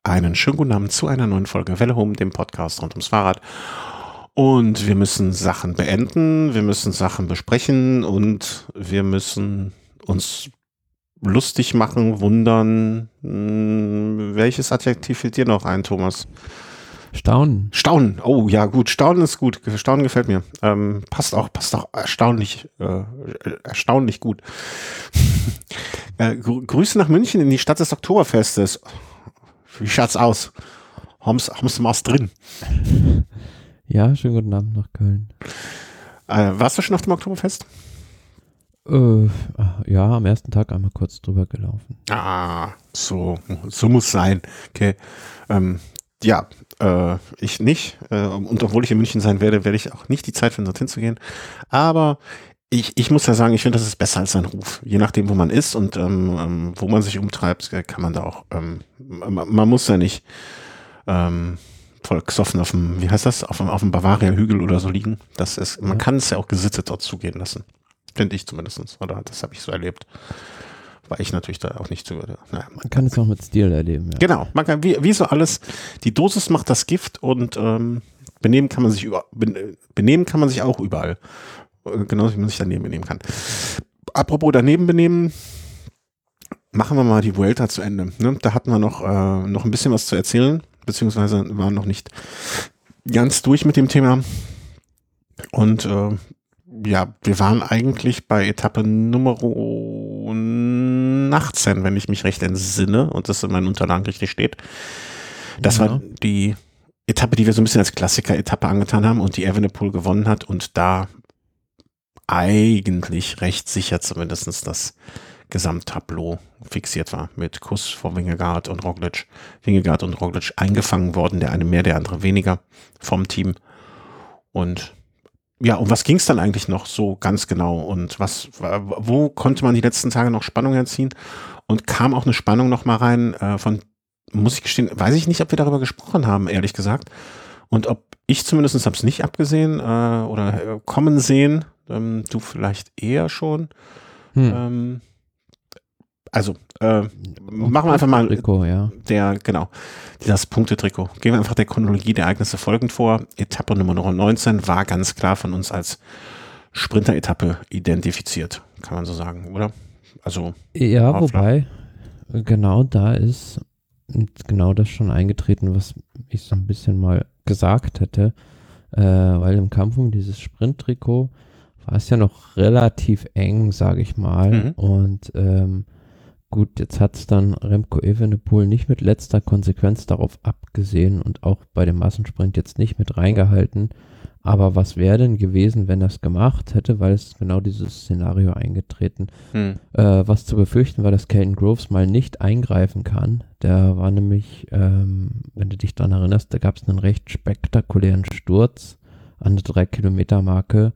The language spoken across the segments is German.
Einen schönen guten Abend zu einer neuen Folge Welle Home, dem Podcast rund ums Fahrrad. Und wir müssen Sachen beenden, wir müssen Sachen besprechen und wir müssen uns lustig machen, wundern. Welches Adjektiv fällt dir noch ein, Thomas? Staunen. Staunen. Oh ja, gut. Staunen ist gut. Staunen gefällt mir. Passt auch erstaunlich gut. Grüße nach München in die Stadt des Oktoberfestes. Wie schaut's aus? Haben's Maß drin? Ja, schönen guten Abend nach Köln. Warst du schon auf dem Oktoberfest? Ja, am ersten Tag einmal kurz drüber gelaufen. So muss sein. Okay. Ich nicht. Und obwohl ich in München sein werde ich auch nicht die Zeit finden, dorthin zu gehen. Aber ich muss ja sagen, ich finde, das ist besser als ein Ruf. Je nachdem, wo man ist und wo man sich umtreibt, kann man da auch, man muss ja nicht voll gesoffen auf dem, wie heißt das, auf dem Bavaria-Hügel oder so liegen. Man kann es ja auch gesittet dort zugehen lassen. Finde ich zumindest. Oder das habe ich so erlebt. Weil ich natürlich da auch nicht so. Man kann es auch mit Stil erleben. Ja. Genau, man kann, wie so alles, die Dosis macht das Gift und benehmen kann man sich auch überall. Genauso wie man sich daneben benehmen kann. Apropos daneben benehmen, machen wir mal die Vuelta zu Ende. Ne? Da hatten wir noch ein bisschen was zu erzählen, beziehungsweise waren noch nicht ganz durch mit dem Thema. Und wir waren eigentlich bei Etappe Nummer 18, wenn ich mich recht entsinne und das in meinen Unterlagen richtig steht. Das war die Etappe, die wir so ein bisschen als Klassiker-Etappe angetan haben und die Evenepoel gewonnen hat und da eigentlich recht sicher zumindest das Gesamttableau fixiert war mit Kuss vor Vingegaard und Roglic. Vingegaard und Roglic eingefangen worden, der eine mehr, der andere weniger vom Team. Und ja, um was ging es dann eigentlich noch so ganz genau und wo konnte man die letzten Tage noch Spannung erziehen und kam auch eine Spannung noch mal rein muss ich gestehen, weiß ich nicht, ob wir darüber gesprochen haben, ehrlich gesagt, und ob ich zumindest habe es nicht abgesehen oder kommen sehen, du vielleicht eher schon. Machen wir einfach mal Trikot, ja. Das Punktetrikot. Gehen wir einfach der Chronologie der Ereignisse folgend vor. Etappe Nummer 19 war ganz klar von uns als Sprinter-Etappe identifiziert, kann man so sagen, oder? Also ja, wobei genau da ist genau das schon eingetreten, was ich so ein bisschen mal gesagt hätte, weil im Kampf um dieses Sprinttrikot war es ja noch relativ eng, sage ich mal, und gut, jetzt hat es dann Remco Evenepoel nicht mit letzter Konsequenz darauf abgesehen und auch bei dem Massensprint jetzt nicht mit reingehalten. Aber was wäre denn gewesen, wenn er es gemacht hätte, weil es genau dieses Szenario eingetreten. Was zu befürchten war, dass Caden Groves mal nicht eingreifen kann. Der war nämlich, wenn du dich daran erinnerst, da gab es einen recht spektakulären Sturz an der 3-Kilometer-Marke,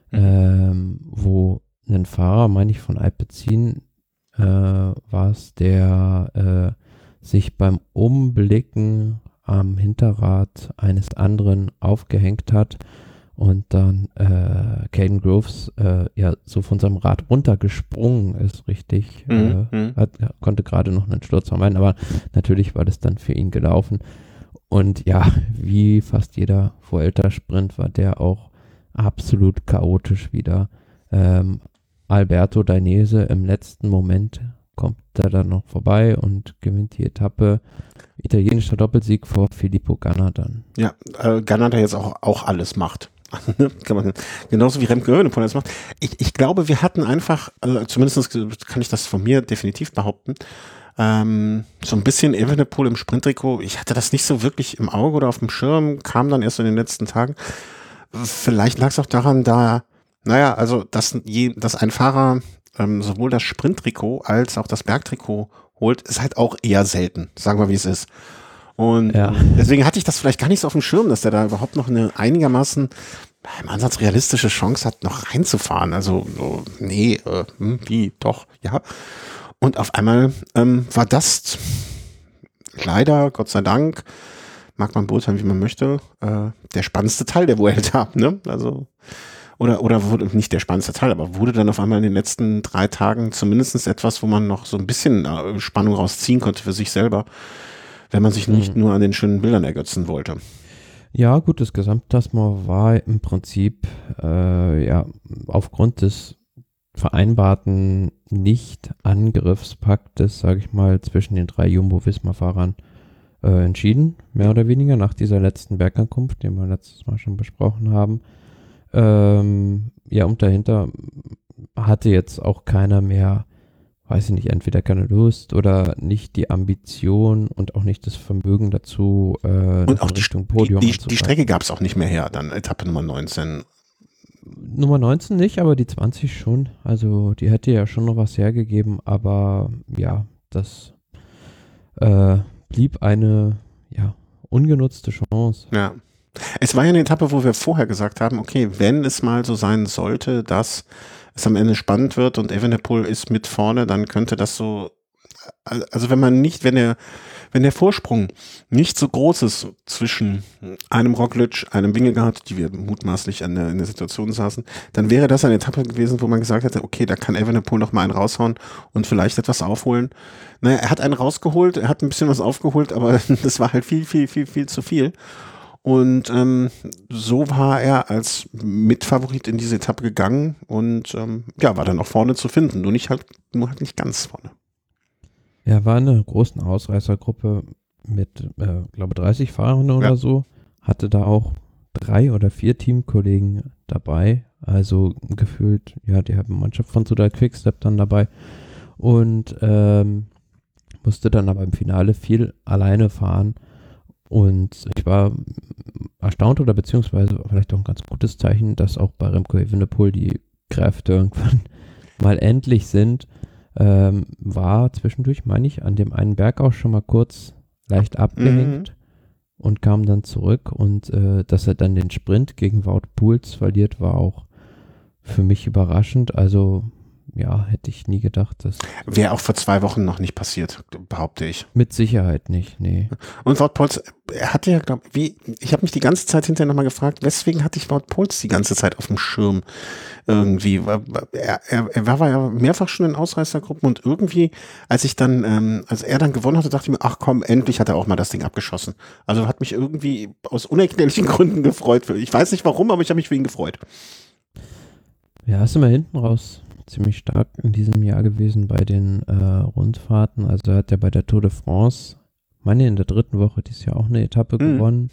wo ein Fahrer, meine ich von Alpecin, war es, der sich beim Umblicken am Hinterrad eines anderen aufgehängt hat und dann Caden Groves so von seinem Rad runtergesprungen ist, richtig. Konnte gerade noch einen Sturz vermeiden, aber natürlich war das dann für ihn gelaufen. Und ja, wie fast jeder Vuelta-Sprint war der auch absolut chaotisch wieder. Alberto Dainese im letzten Moment kommt er dann noch vorbei und gewinnt die Etappe. Italienischer Doppelsieg vor Filippo Ganna dann. Ja, Ganna, der jetzt auch alles macht. Genauso wie Remco Evenepoel das macht. Ich glaube, wir hatten einfach, zumindest kann ich das von mir definitiv behaupten, so ein bisschen Evenepoel im Sprinttrikot. Ich hatte das nicht so wirklich im Auge oder auf dem Schirm, kam dann erst in den letzten Tagen. Vielleicht lag es auch daran, dass ein Fahrer sowohl das Sprinttrikot als auch das Bergtrikot holt, ist halt auch eher selten, sagen wir wie es ist. Und deswegen hatte ich das vielleicht gar nicht so auf dem Schirm, dass der da überhaupt noch eine einigermaßen im Ansatz realistische Chance hat, noch reinzufahren. Also, doch, ja. Und auf einmal war das leider, Gott sei Dank, mag man beurteilen, wie man möchte, der spannendste Teil der Vuelta, ne? Also, oder wurde nicht der spannendste Teil, aber wurde dann auf einmal in den letzten 3 Tagen zumindest etwas, wo man noch so ein bisschen Spannung rausziehen konnte für sich selber. wenn man sich nicht nur an den schönen Bildern ergötzen wollte. Ja, gut, das Gesamtklassement war im Prinzip aufgrund des vereinbarten Nicht-Angriffspaktes, sage ich mal, zwischen den 3 Jumbo-Visma-Fahrern entschieden, mehr oder weniger, nach dieser letzten Bergankunft, den wir letztes Mal schon besprochen haben. Und dahinter hatte jetzt auch keiner mehr, weiß ich nicht, entweder keine Lust oder nicht die Ambition und auch nicht das Vermögen dazu, und auch Richtung Podium die Strecke gab es auch nicht mehr her, dann Etappe Nummer 19. Nummer 19 nicht, aber die 20 schon. Also die hätte ja schon noch was hergegeben, aber ja, das blieb eine ungenutzte Chance. Ja. Es war ja eine Etappe, wo wir vorher gesagt haben, okay, wenn es mal so sein sollte, dass es am Ende spannend wird und Evenepoel ist mit vorne, dann könnte das so, also wenn der Vorsprung nicht so groß ist zwischen einem Roglic, einem Vingegaard, die wir mutmaßlich in der Situation saßen, dann wäre das eine Etappe gewesen, wo man gesagt hätte, okay, da kann Evenepoel noch mal einen raushauen und vielleicht etwas aufholen. Naja, er hat einen rausgeholt, er hat ein bisschen was aufgeholt, aber das war halt viel, viel, viel, viel zu viel. Und so war er als Mitfavorit in diese Etappe gegangen und war dann auch vorne zu finden, nur halt nicht ganz vorne. Er war in einer großen Ausreißergruppe mit, glaube 30 Fahrern oder so, hatte da auch 3 oder 4 Teamkollegen dabei, also gefühlt, die haben Mannschaft von Soudal Quickstep dann dabei und musste dann aber im Finale viel alleine fahren. Und ich war erstaunt oder beziehungsweise vielleicht auch ein ganz gutes Zeichen, dass auch bei Remco Evenepoel die Kräfte irgendwann mal endlich sind. War zwischendurch, meine ich, an dem einen Berg auch schon mal kurz leicht abgehängt und kam dann zurück. Und dass er dann den Sprint gegen Wout Poels verliert, war auch für mich überraschend. Also hätte ich nie gedacht, dass... Wäre auch vor 2 Wochen noch nicht passiert, behaupte ich. Mit Sicherheit nicht, nee. Und Wout Poels, er hatte ja, ich habe mich die ganze Zeit hinterher nochmal gefragt, weswegen hatte ich Wout Poels die ganze Zeit auf dem Schirm irgendwie? Er war ja mehrfach schon in Ausreißergruppen und irgendwie, als er dann gewonnen hatte, dachte ich mir, ach komm, endlich hat er auch mal das Ding abgeschossen. Also hat mich irgendwie aus unerklärlichen Gründen gefreut. Ich weiß nicht warum, aber ich habe mich für ihn gefreut. Ja, ist immer hinten raus ziemlich stark in diesem Jahr gewesen bei den Rundfahrten. Also er hat ja bei der Tour de France, in der 3. Woche dieses Jahr auch eine Etappe gewonnen.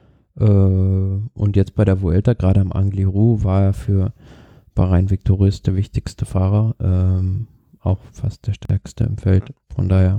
Und jetzt bei der Vuelta, gerade am Angliru, war er für Bahrain Victorious der wichtigste Fahrer. Auch fast der stärkste im Feld. Von daher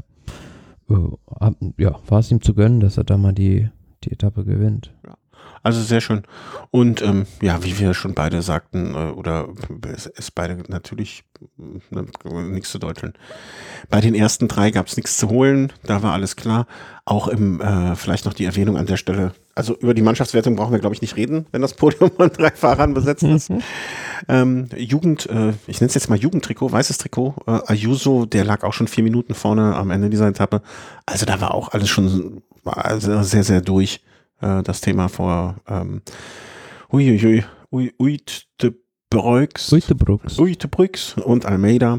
war es ihm zu gönnen, dass er da mal die Etappe gewinnt. Ja. Also sehr schön. Und wie wir schon beide sagten, oder es beide natürlich nichts zu deuteln. Bei den ersten 3 gab es nichts zu holen, da war alles klar. Auch vielleicht noch die Erwähnung an der Stelle, also über die Mannschaftswertung brauchen wir, glaube ich, nicht reden, wenn das Podium von 3 Fahrern besetzt ist. Jugend, ich nenne es jetzt mal Jugendtrikot, weißes Trikot, Ayuso, der lag auch schon 4 Minuten vorne am Ende dieser Etappe. Also da war auch alles schon sehr, sehr durch. Das Thema vor Uyte Brux und Almeida.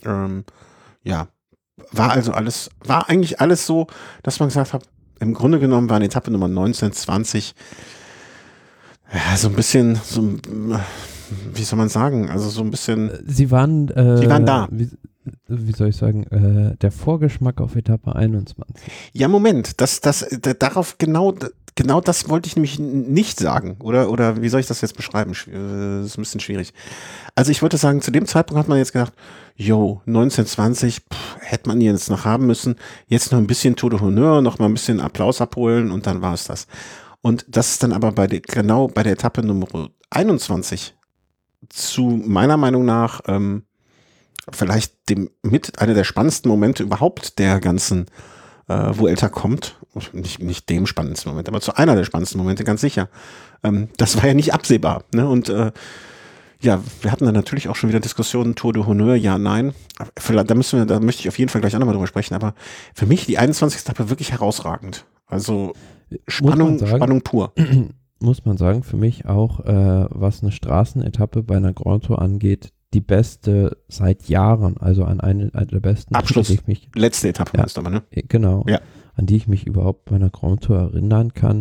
War eigentlich alles so, dass man gesagt hat, im Grunde genommen war eine Etappe Nummer 19, 20 so ein bisschen, wie soll man sagen, also so ein bisschen. Sie waren da. Wie soll ich sagen, der Vorgeschmack auf Etappe 21. Ja, Moment, darauf genau das wollte ich nämlich nicht sagen. Oder wie soll ich das jetzt beschreiben? Das ist ein bisschen schwierig. Also ich würde sagen, zu dem Zeitpunkt hat man jetzt gedacht, 1920, hätte man jetzt noch haben müssen. Jetzt noch ein bisschen Tour de Honneur, noch mal ein bisschen Applaus abholen und dann war es das. Und das ist dann aber bei der Etappe Nummer 21 zu meiner Meinung nach vielleicht einer der spannendsten Momente überhaupt der ganzen Vuelta kommt. Nicht dem spannendsten Moment, aber zu einer der spannendsten Momente, ganz sicher. Das war ja nicht absehbar. Ne? Und wir hatten dann natürlich auch schon wieder Diskussionen, Tour de Honneur, ja, nein. Da möchte ich auf jeden Fall gleich auch nochmal drüber sprechen, aber für mich die 21. Etappe wirklich herausragend. Also Spannung pur. Muss man sagen, für mich auch, was eine Straßenetappe bei einer Grand Tour angeht, die beste seit Jahren, also an eine der besten. Abschluss, letzte Etappe ist aber, ne? Genau. Ja. an die ich mich überhaupt bei einer Grand Tour erinnern kann,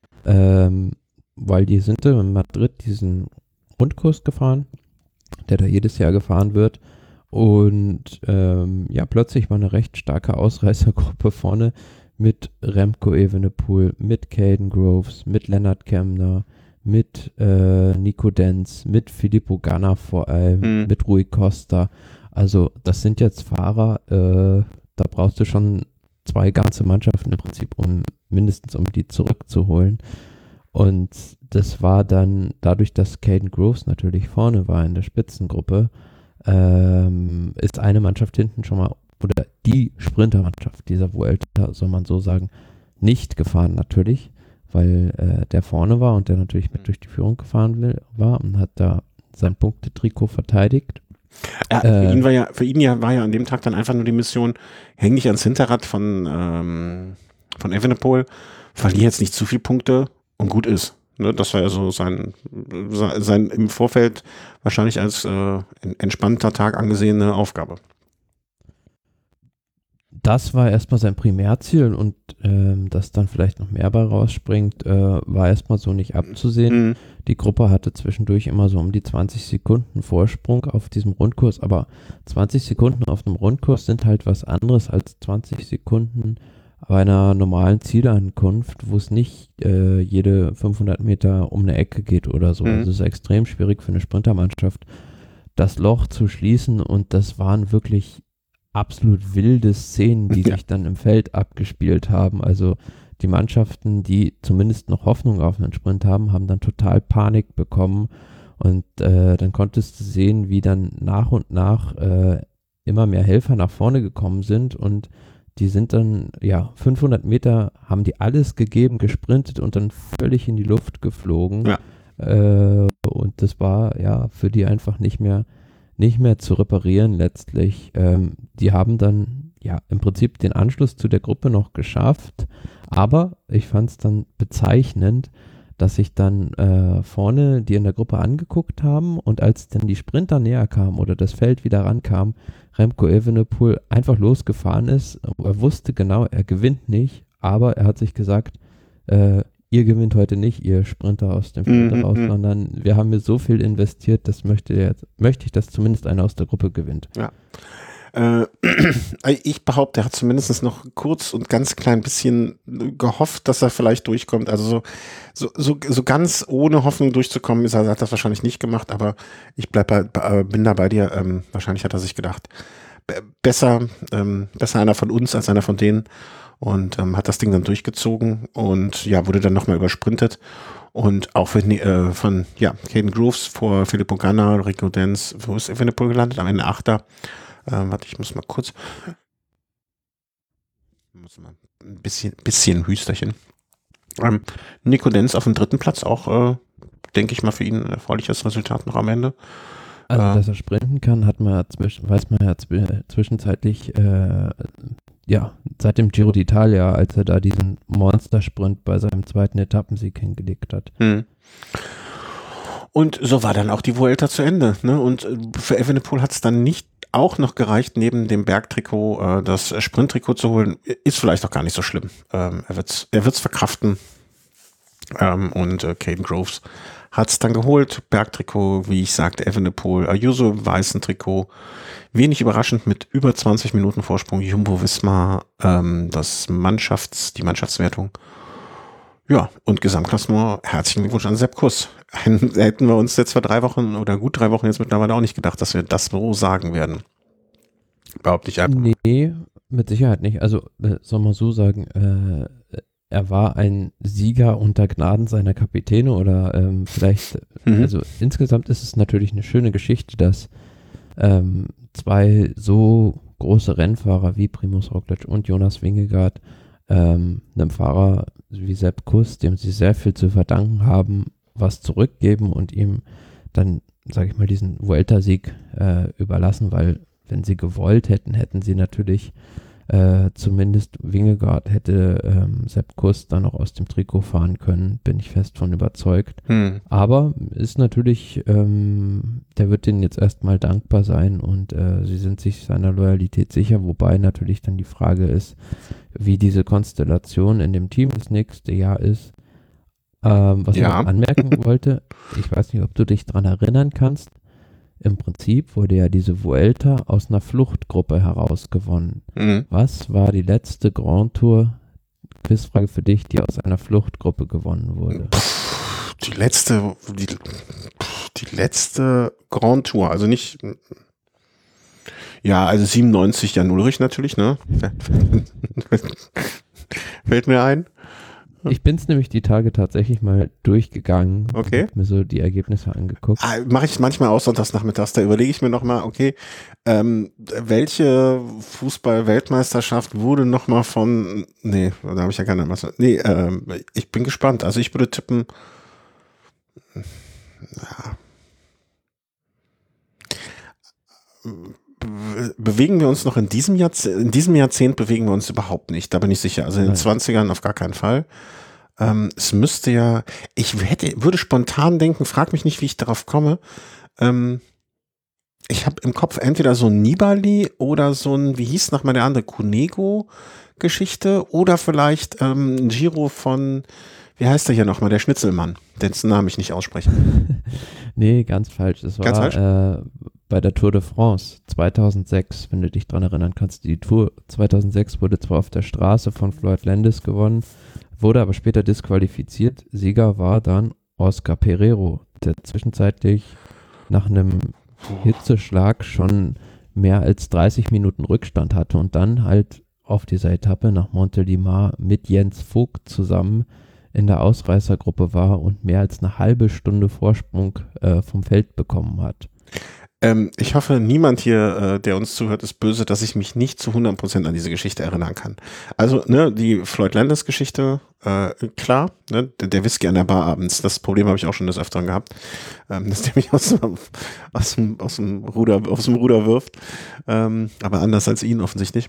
weil die sind in Madrid diesen Rundkurs gefahren, der da jedes Jahr gefahren wird. Und plötzlich war eine recht starke Ausreißergruppe vorne mit Remco Evenepoel, mit Caden Groves, mit Lennart Kemner, mit Nico Denz, mit Filippo Ganna vor allem, mit Rui Costa. Also das sind jetzt Fahrer, da brauchst du schon 2 ganze Mannschaften im Prinzip, mindestens um die zurückzuholen. Und das war dann, dadurch, dass Caden Groves natürlich vorne war in der Spitzengruppe, ist eine Mannschaft hinten schon mal, oder die Sprintermannschaft dieser Vuelta, soll man so sagen, nicht gefahren natürlich, weil der vorne war und der natürlich mit durch die Führung gefahren war und hat da sein Punktetrikot verteidigt. Ja, für ihn war ja an dem Tag dann einfach nur die Mission, häng dich ans Hinterrad von Evenepoel, verlier jetzt nicht zu viele Punkte und gut ist. Ne, das war ja so sein im Vorfeld wahrscheinlich als entspannter Tag angesehene Aufgabe. Das war erstmal sein Primärziel und dass dann vielleicht noch mehr bei rausspringt, war erstmal so nicht abzusehen. Die Gruppe hatte zwischendurch immer so um die 20 Sekunden Vorsprung auf diesem Rundkurs, aber 20 Sekunden auf einem Rundkurs sind halt was anderes als 20 Sekunden bei einer normalen Zielankunft, wo es nicht jede 500 Meter um eine Ecke geht oder so. Also es ist extrem schwierig für eine Sprintermannschaft, das Loch zu schließen, und das waren wirklich absolut wilde Szenen, die sich dann im Feld abgespielt haben. Also die Mannschaften, die zumindest noch Hoffnung auf einen Sprint haben, haben dann total Panik bekommen, und dann konntest du sehen, wie dann nach und nach immer mehr Helfer nach vorne gekommen sind, und die sind dann, 500 Meter haben die alles gegeben, gesprintet und dann völlig in die Luft geflogen. Ja. Und das war für die einfach nicht mehr zu reparieren letztlich. Die haben dann im Prinzip den Anschluss zu der Gruppe noch geschafft, aber ich fand es dann bezeichnend, dass sich dann vorne die in der Gruppe angeguckt haben, und als dann die Sprinter näher kamen oder das Feld wieder rankam, Remco Evenepoel einfach losgefahren ist. Er wusste genau, er gewinnt nicht, aber er hat sich gesagt, ihr gewinnt heute nicht, ihr Sprinter aus dem Feld raus, sondern wir haben mir so viel investiert, das möchte ich, dass zumindest einer aus der Gruppe gewinnt. Ja. Ich behaupte, er hat zumindest noch kurz und ganz klein bisschen gehofft, dass er vielleicht durchkommt. Also so ganz ohne Hoffnung durchzukommen, hat er das wahrscheinlich nicht gemacht, aber ich bin da bei dir. Wahrscheinlich hat er sich gedacht, besser einer von uns als einer von denen, und hat das Ding dann durchgezogen und wurde dann nochmal übersprintet. Und auch von Caden Groves vor Filippo Ganna, Rico Denz, wo ist Evenepoel gelandet? Am Ende 8. Ich muss mal kurz ein bisschen Hüsterchen. Nico Denz auf dem 3. Platz, auch, denke ich mal, für ihn ein erfreuliches Resultat noch am Ende. Also, dass er sprinten kann, weiß man ja zwischenzeitlich, seit dem Giro d'Italia, als er da diesen Monstersprint bei seinem 2. Etappensieg hingelegt hat. Und so war dann auch die Vuelta zu Ende. Ne? Und für Evenepoel hat es dann nicht auch noch gereicht, neben dem Bergtrikot das Sprinttrikot zu holen. Ist vielleicht auch gar nicht so schlimm. Er wird's verkraften. Und Caden Groves hat es dann geholt. Bergtrikot, wie ich sagte, Evenepoel, Ayuso im weißen Trikot. Wenig überraschend mit über 20 Minuten Vorsprung Jumbo-Visma, die Mannschaftswertung. Ja, und Gesamtklassement, herzlichen Glückwunsch an Sepp Kuss. Hätten wir uns jetzt vor 3 Wochen oder gut 3 Wochen jetzt mittlerweile auch nicht gedacht, dass wir das so sagen werden. Behaupte ich einfach. Nee, mit Sicherheit nicht. Also, soll man so sagen, er war ein Sieger unter Gnaden seiner Kapitäne oder vielleicht, also insgesamt ist es natürlich eine schöne Geschichte, dass 2 so große Rennfahrer wie Primož Roglič und Jonas Vingegaard einem Fahrer wie Sepp Kuss, dem sie sehr viel zu verdanken haben, was zurückgeben und ihm dann, sage ich mal, diesen Vuelta-Sieg überlassen, weil wenn sie gewollt hätten, hätten sie natürlich Zumindest Vingegaard hätte Sepp Kuss dann auch aus dem Trikot fahren können, bin ich fest von überzeugt. Aber ist natürlich, der wird denen jetzt erstmal dankbar sein und sie sind sich seiner Loyalität sicher, wobei natürlich dann die Frage ist, wie diese Konstellation in dem Team das nächste Jahr ist. Was ich noch anmerken wollte, ich weiß nicht, ob du dich dran erinnern kannst, im Prinzip wurde ja diese Vuelta aus einer Fluchtgruppe heraus gewonnen. Was war die letzte Grand Tour, Quizfrage für dich, die aus einer Fluchtgruppe gewonnen wurde? Die letzte Grand Tour, also nicht, ja, also 97 Jan Ullrich natürlich, ne? Fällt mir ein. Ich bin es nämlich die Tage tatsächlich mal durchgegangen. Okay. Hab mir so die Ergebnisse angeguckt. Mache ich manchmal auch sonntags nachmittags, da überlege ich mir nochmal, okay, welche Fußball-Weltmeisterschaft wurde nochmal von, nee, da habe ich ja keine Masse. Nee, ich bin gespannt. Also ich würde tippen, ja. Bewegen wir uns noch in diesem Jahrzehnt bewegen wir uns überhaupt nicht, da bin ich sicher. Also in den 20ern auf gar keinen Fall. Es müsste ja, würde spontan denken, frag mich nicht, wie ich darauf komme. Ich habe im Kopf entweder so ein Nibali oder so ein, wie hieß nochmal der andere, Cunego-Geschichte oder vielleicht ein Giro von, wie heißt der hier nochmal, der Schnitzelmann, dessen Namen ich nicht ausspreche. Nee, ganz falsch. Das war bei der Tour de France 2006, wenn du dich dran erinnern kannst. Die Tour 2006 wurde zwar auf der Straße von Floyd Landis gewonnen, wurde aber später disqualifiziert. Sieger war dann Oscar Pereiro, der zwischenzeitlich nach einem Hitzeschlag schon mehr als 30 Minuten Rückstand hatte und dann halt auf dieser Etappe nach Montelimar mit Jens Vogt zusammen in der Ausreißergruppe war und mehr als eine halbe Stunde Vorsprung vom Feld bekommen hat. Ich hoffe, niemand hier, der uns zuhört, ist böse, dass ich mich nicht zu 100% an diese Geschichte erinnern kann. Also, ne, die Floyd Landis Geschichte, klar, ne, der Whisky an der Bar abends, das Problem habe ich auch schon des Öfteren gehabt, dass der mich aus dem Ruder wirft, aber anders als ihn offensichtlich.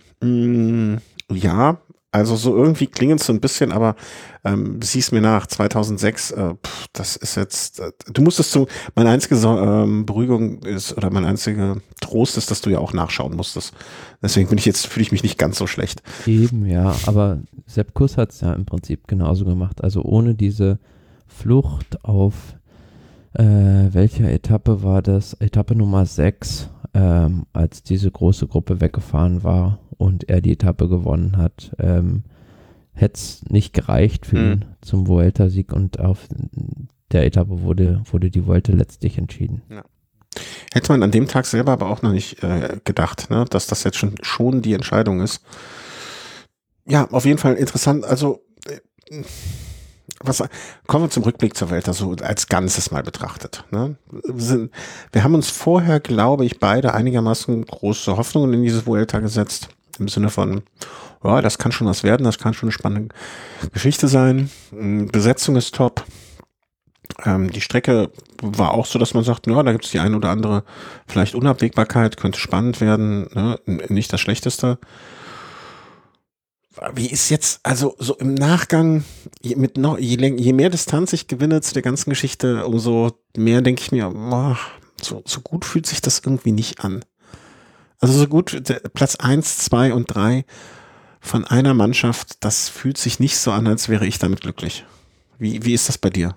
Ja, also so irgendwie klingelt es so ein bisschen, aber sieh's mir nach, 2006, das ist jetzt, du musstest meine einzige Beruhigung ist, oder mein einziger Trost ist, dass du ja auch nachschauen musstest. Deswegen fühle ich mich nicht ganz so schlecht. Eben, ja, aber Sepp Kuss hat es ja im Prinzip genauso gemacht. Also ohne diese Flucht auf, welcher Etappe war das? Etappe Nummer 6, als diese große Gruppe weggefahren war und er die Etappe gewonnen hat, hätte es nicht gereicht für ihn zum Vuelta-Sieg und auf der Etappe wurde die Vuelta letztlich entschieden. Ja. Hätte man an dem Tag selber aber auch noch nicht gedacht, ne, dass das jetzt schon die Entscheidung ist. Ja, auf jeden Fall interessant. Also kommen wir zum Rückblick zur Welt, also als Ganzes mal betrachtet. Ne? Wir haben uns vorher, glaube ich, beide einigermaßen große Hoffnungen in diese Vuelta gesetzt. Im Sinne von, ja, das kann schon was werden, das kann schon eine spannende Geschichte sein. Besetzung ist top. Die Strecke war auch so, dass man sagt, ja, da gibt es die ein oder andere vielleicht Unabwägbarkeit, könnte spannend werden, ne? Nicht das Schlechteste. Wie ist jetzt, also so im Nachgang, je mehr Distanz ich gewinne zu der ganzen Geschichte, umso mehr denke ich mir, boah, so gut fühlt sich das irgendwie nicht an. Also so gut, Platz 1, 2 und 3 von einer Mannschaft, das fühlt sich nicht so an, als wäre ich damit glücklich. Wie ist das bei dir?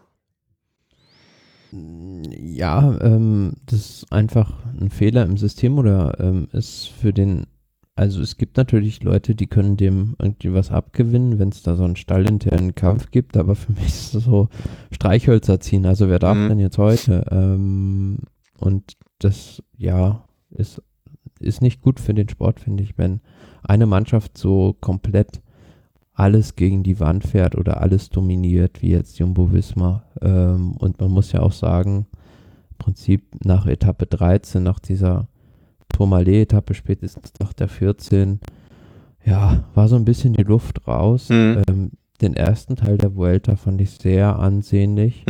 Ja, das ist einfach ein Fehler im System oder ist für den, also es gibt natürlich Leute, die können dem irgendwie was abgewinnen, wenn es da so einen stallinternen Kampf gibt, aber für mich ist es so Streichhölzer ziehen, also wer darf denn jetzt heute? Und das, ja, ist nicht gut für den Sport, finde ich, wenn eine Mannschaft so komplett alles gegen die Wand fährt oder alles dominiert, wie jetzt Jumbo-Visma. Und man muss ja auch sagen, im Prinzip nach Etappe 13, nach dieser Tourmalet-Etappe, spätestens nach der 14, ja, war so ein bisschen die Luft raus. Den ersten Teil der Vuelta fand ich sehr ansehnlich,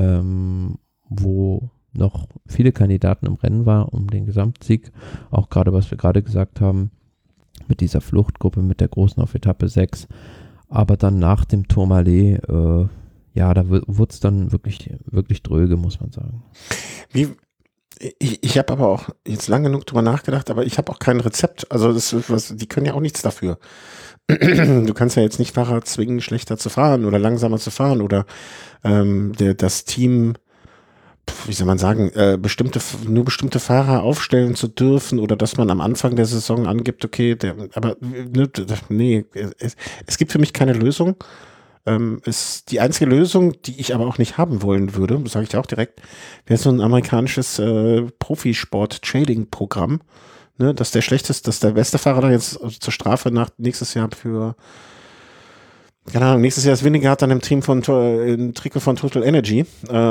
wo noch viele Kandidaten im Rennen waren um den Gesamtsieg, auch gerade was wir gerade gesagt haben. mit dieser Fluchtgruppe, mit der großen auf Etappe 6. Aber dann nach dem Tourmalet, da wurde es dann wirklich, wirklich dröge, muss man sagen. Ich habe aber auch jetzt lang genug drüber nachgedacht, aber ich habe auch kein Rezept. Also die können ja auch nichts dafür. Du kannst ja jetzt nicht Fahrer zwingen, schlechter zu fahren oder langsamer zu fahren oder das Team, wie soll man sagen, nur bestimmte Fahrer aufstellen zu dürfen oder dass man am Anfang der Saison angibt, okay, es gibt für mich keine Lösung. Ist die einzige Lösung, die ich aber auch nicht haben wollen würde, das sage ich auch direkt, wäre so ein amerikanisches Profisport-Trading-Programm, ne, dass der beste Fahrer dann jetzt zur Strafe nächstes Jahr keine Ahnung, nächstes Jahr ist Vingegaard dann im Trikot von Total Energy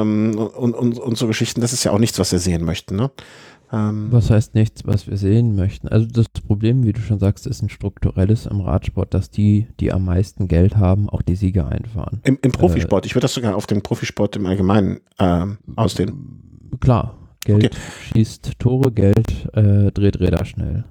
und so Geschichten, das ist ja auch nichts, was wir sehen möchten, ne? Was heißt nichts, was wir sehen möchten? Also das Problem, wie du schon sagst, ist ein strukturelles im Radsport, dass die am meisten Geld haben, auch die Siege einfahren. Im Profisport, ich würde das sogar auf den Profisport im Allgemeinen ausdehnen. Klar, Geld schießt Tore, Geld dreht Räder schnell.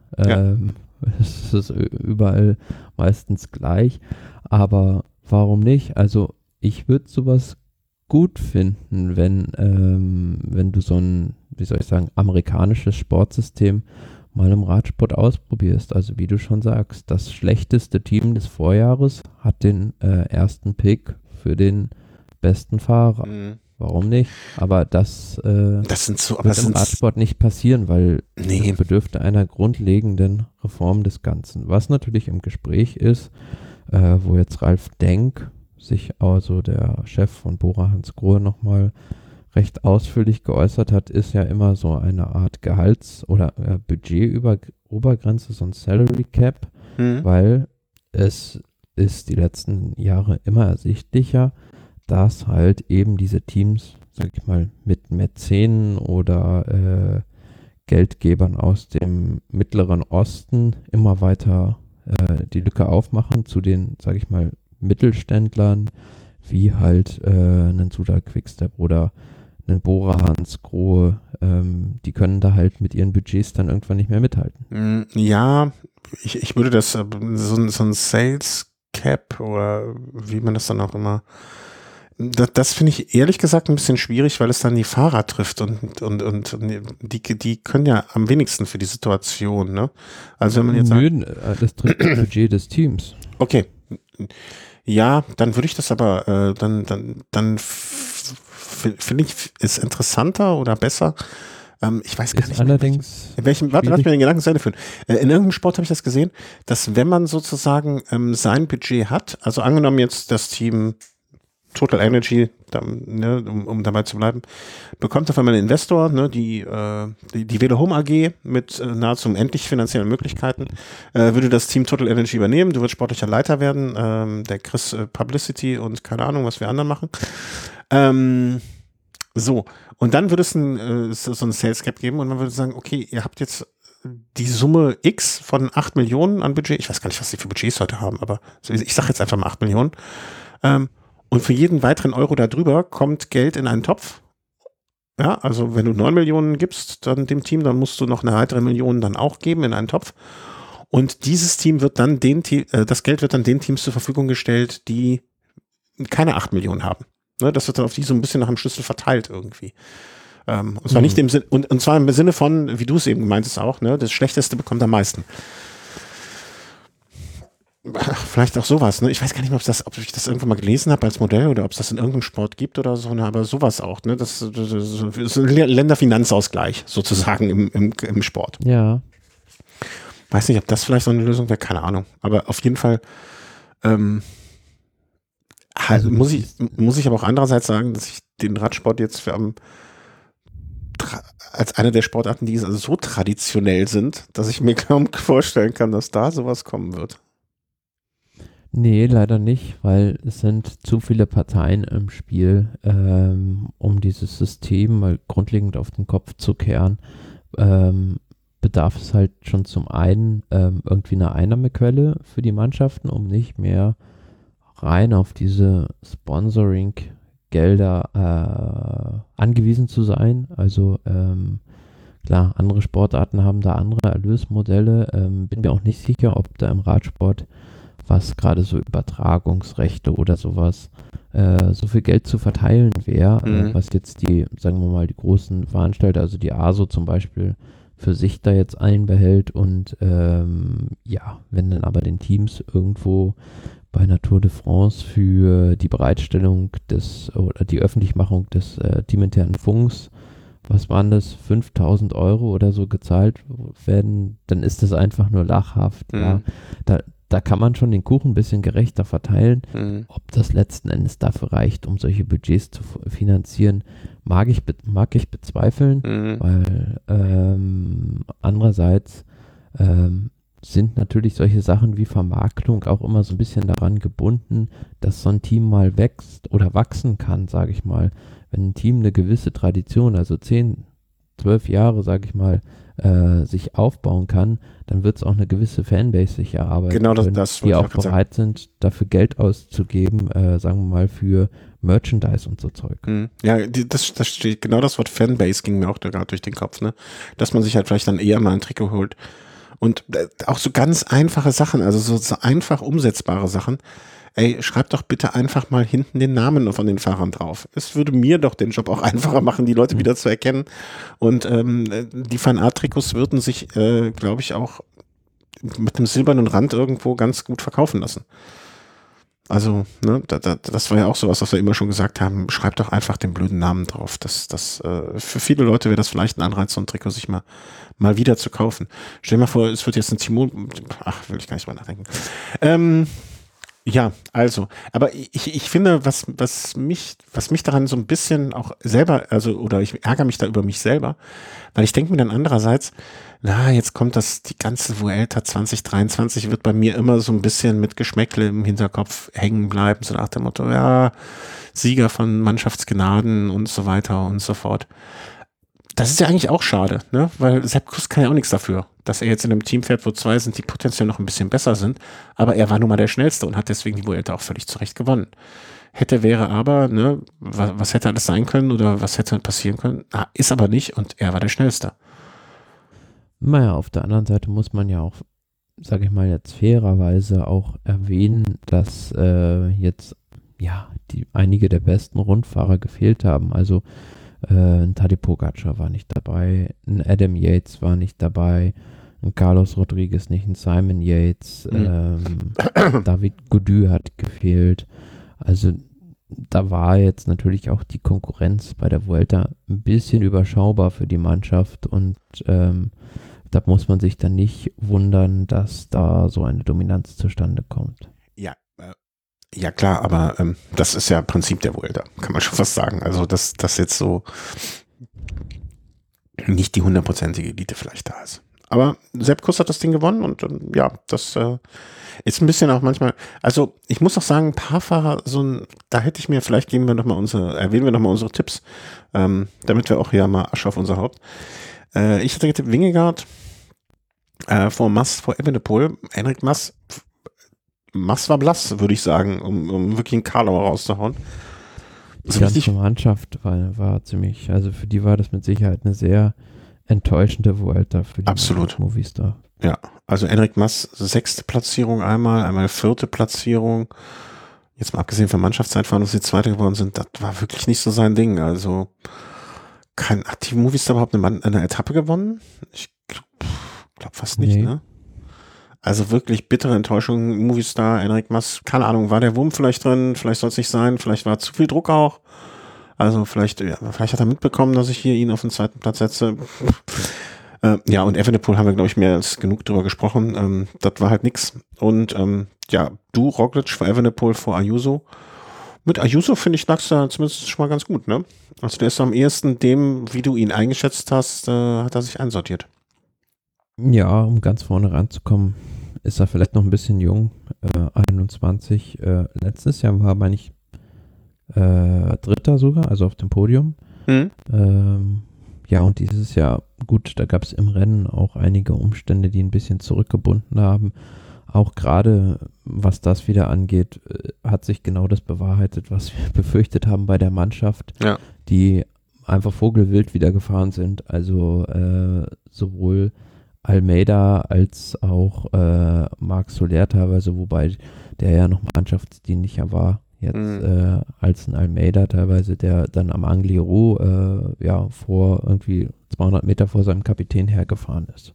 Es ist überall meistens gleich, aber warum nicht? Also ich würde sowas gut finden, wenn du so ein, wie soll ich sagen, amerikanisches Sportsystem mal im Radsport ausprobierst. Also wie du schon sagst, das schlechteste Team des Vorjahres hat den ersten Pick für den besten Fahrer. Warum nicht? Aber das wird im Radsport nicht passieren, weil das bedürfte einer grundlegenden Reform des Ganzen. Was natürlich im Gespräch ist, wo jetzt Ralf Denk sich also der Chef von Bora Hansgrohe nochmal recht ausführlich geäußert hat, ist ja immer so eine Art Gehalts- oder Budgetobergrenze, so ein Salary Cap, weil es ist die letzten Jahre immer ersichtlicher, dass halt eben diese Teams, sag ich mal, mit Mäzenen oder Geldgebern aus dem Mittleren Osten immer weiter die Lücke aufmachen zu den, sag ich mal, Mittelständlern, wie halt einen Sudal Quickstep oder einen Bora Hansgrohe, die können da halt mit ihren Budgets dann irgendwann nicht mehr mithalten. Ja, ich würde das, so ein Sales Cap oder wie man das dann auch immer, das finde ich ehrlich gesagt ein bisschen schwierig, weil es dann die Fahrer trifft und die können ja am wenigsten für die Situation, ne? Also wenn man jetzt sagt, das trifft das Budget des Teams. Okay. Ja, dann würde ich das aber, dann finde ich es interessanter oder besser. Ich weiß gar nicht. Allerdings lass mir den Gedanken zu Ende führen. In irgendeinem Sport habe ich das gesehen, dass wenn man sozusagen sein Budget hat, also angenommen jetzt das Team Total Energy, um dabei zu bleiben, bekommt auf einmal einen Investor, ne, die Velo Home AG mit nahezu unendlich finanziellen Möglichkeiten, würde das Team Total Energy übernehmen, du würdest sportlicher Leiter werden, der Chris Publicity und keine Ahnung, was wir anderen machen. So, und dann würde es so ein Sales Cap geben und man würde sagen, okay, ihr habt jetzt die Summe X von 8 Millionen an Budget, ich weiß gar nicht, was die für Budgets heute haben, aber ich sage jetzt einfach mal 8 Millionen, und für jeden weiteren Euro darüber kommt Geld in einen Topf. Ja, also wenn du 9 Millionen gibst dann dem Team, dann musst du noch eine weitere Million dann auch geben in einen Topf. Und dieses Team wird dann das Geld wird dann den Teams zur Verfügung gestellt, die keine 8 Millionen haben. Ne, das wird dann auf die so ein bisschen nach dem Schlüssel verteilt irgendwie. Und zwar nicht im Sinne, und zwar im Sinne von, wie du es eben gemeint hast auch, ne, das Schlechteste bekommt am meisten. Vielleicht auch sowas, ne? Ich weiß gar nicht mehr, ob ich das irgendwann mal gelesen habe als Modell oder ob es das in irgendeinem Sport gibt oder so, ne? Aber sowas auch, ne? Das ist ein Länderfinanzausgleich sozusagen im Sport. Ja. Weiß nicht, ob das vielleicht so eine Lösung wäre, keine Ahnung. Aber auf jeden Fall muss ich aber auch andererseits sagen, dass ich den Radsport jetzt als eine der Sportarten, die also so traditionell sind, dass ich mir kaum vorstellen kann, dass da sowas kommen wird. Nee, leider nicht, weil es sind zu viele Parteien im Spiel, um dieses System mal grundlegend auf den Kopf zu kehren. Bedarf es halt schon zum einen irgendwie eine Einnahmequelle für die Mannschaften, um nicht mehr rein auf diese Sponsoring-Gelder angewiesen zu sein. Also Klar, andere Sportarten haben da andere Erlösmodelle. Bin mir auch nicht sicher, ob da im Radsport, was gerade so Übertragungsrechte oder sowas, so viel Geld zu verteilen wäre, was jetzt die, sagen wir mal, die großen Veranstalter, also die ASO zum Beispiel, für sich da jetzt einbehält und ja, wenn dann aber den Teams irgendwo bei einer Tour de France für die Bereitstellung oder die Öffentlichmachung des teaminternen Funks, was waren das, 5.000 Euro oder so gezahlt werden, dann ist das einfach nur lachhaft. Ja, da kann man schon den Kuchen ein bisschen gerechter verteilen. Ob das letzten Endes dafür reicht, um solche Budgets zu finanzieren, mag ich bezweifeln, weil andererseits sind natürlich solche Sachen wie Vermarktung auch immer so ein bisschen daran gebunden, dass so ein Team mal wächst oder wachsen kann, sage ich mal. Wenn ein Team eine gewisse Tradition, also 10, 12 Jahre, sage ich mal, sich aufbauen kann, dann wird es auch eine gewisse Fanbase sich erarbeiten Genau, können, die auch sagen. bereit sind, dafür Geld auszugeben, sagen wir mal, für Merchandise und so Zeug. Ja, das steht, genau das Wort Fanbase ging mir auch da gerade durch den Kopf, ne? Dass man sich halt vielleicht dann eher mal ein Trikot holt. Und auch so ganz einfache Sachen, also so einfach umsetzbare Sachen. Ey, schreib doch bitte einfach mal hinten den Namen von den Fahrern drauf. Es würde mir doch den Job auch einfacher machen, die Leute wieder zu erkennen. Und die Fanart-Trikots würden sich, glaube ich, auch mit einem silbernen Rand irgendwo ganz gut verkaufen lassen. Also, ne, das war ja auch sowas, was wir immer schon gesagt haben. Schreib doch einfach den blöden Namen drauf. Für viele Leute wäre das vielleicht ein Anreiz, so ein Trikot sich mal wieder zu kaufen. Stell dir mal vor, es wird jetzt ein Timon. Ach, will ich gar nicht mal nachdenken. Ja, also, aber ich finde, was mich daran so ein bisschen auch selber, also, oder ich ärgere mich da über mich selber, weil ich denke mir dann andererseits, jetzt kommt die ganze Vuelta 2023 wird bei mir immer so ein bisschen mit Geschmäckle im Hinterkopf hängen bleiben, so nach dem Motto, ja, Sieger von Mannschaftsgnaden und so weiter und so fort. Das ist ja eigentlich auch schade, ne? Weil Sepp Kuss kann ja auch nichts dafür, dass er jetzt in einem Team fährt, wo zwei sind, die potenziell noch ein bisschen besser sind. Aber er war nun mal der Schnellste und hat deswegen die Vuelta auch völlig zurecht gewonnen. Hätte, wäre aber, ne? Was hätte alles sein können oder was hätte passieren können? Ist aber nicht und er war der Schnellste. Naja, auf der anderen Seite muss man ja auch, sage ich mal jetzt fairerweise auch erwähnen, dass jetzt ja einige der besten Rundfahrer gefehlt haben. Also ein Tadej Pogacar war nicht dabei, ein Adam Yates war nicht dabei, ein Carlos Rodriguez nicht, ein Simon Yates, David Gaudu hat gefehlt. Also da war jetzt natürlich auch die Konkurrenz bei der Vuelta ein bisschen überschaubar für die Mannschaft und da muss man sich dann nicht wundern, dass da so eine Dominanz zustande kommt. Ja klar, aber das ist ja Prinzip der Vuelta, kann man schon fast sagen. Also dass jetzt so nicht die 100%ige Elite vielleicht da ist. Aber Sepp Kuss hat das Ding gewonnen und ja, das ist ein bisschen auch manchmal, also ich muss auch sagen, ein paar Fahrer, da hätte ich mir, vielleicht erwähnen wir nochmal unsere Tipps, damit wir auch hier mal Asche auf unser Haupt. Ich hatte getippt Vingegaard vor Evenepoel, Enric Mas war blass, würde ich sagen, um wirklich einen Karlauer rauszuhauen. Die ganze Mannschaft war ziemlich, also für die war das mit Sicherheit eine sehr enttäuschende Vuelta für die Movistar. Ja, also Enric Mas 6. Platzierung einmal 4. Platzierung. Jetzt mal abgesehen von Mannschaftszeitfahren, dass sie 2. geworden sind, das war wirklich nicht so sein Ding. Also hat die Movistar überhaupt eine Etappe gewonnen? Ich glaube fast nicht, ne? Also wirklich bittere Enttäuschung, Movistar, Enric Mas, keine Ahnung, war der Wurm vielleicht drin, vielleicht soll es nicht sein, vielleicht war zu viel Druck auch. Also vielleicht hat er mitbekommen, dass ich hier ihn auf den 2. Platz setze. Ja, und Evenepoel haben wir, glaube ich, mehr als genug drüber gesprochen. Das war halt nix. Und du, Roglic vor Evenepoel vor Ayuso. Mit Ayuso, finde ich, lag's da zumindest schon mal ganz gut, ne? Also der ist am ehesten dem, wie du ihn eingeschätzt hast, hat er sich einsortiert. Ja, um ganz vorne ranzukommen, ist er vielleicht noch ein bisschen jung, 21. Letztes Jahr war, meine ich, Dritter sogar, also auf dem Podium. Ja, und dieses Jahr, gut, da gab es im Rennen auch einige Umstände, die ein bisschen zurückgebunden haben. Auch gerade, was das wieder angeht, hat sich genau das bewahrheitet, was wir befürchtet haben bei der Mannschaft. Ja. Die einfach vogelwild wieder gefahren sind. Also sowohl Almeida als auch Marc Soler teilweise, wobei der ja noch mannschaftsdienlicher war jetzt als ein Almeida teilweise, der dann am Angliru vor irgendwie 200 Meter vor seinem Kapitän hergefahren ist.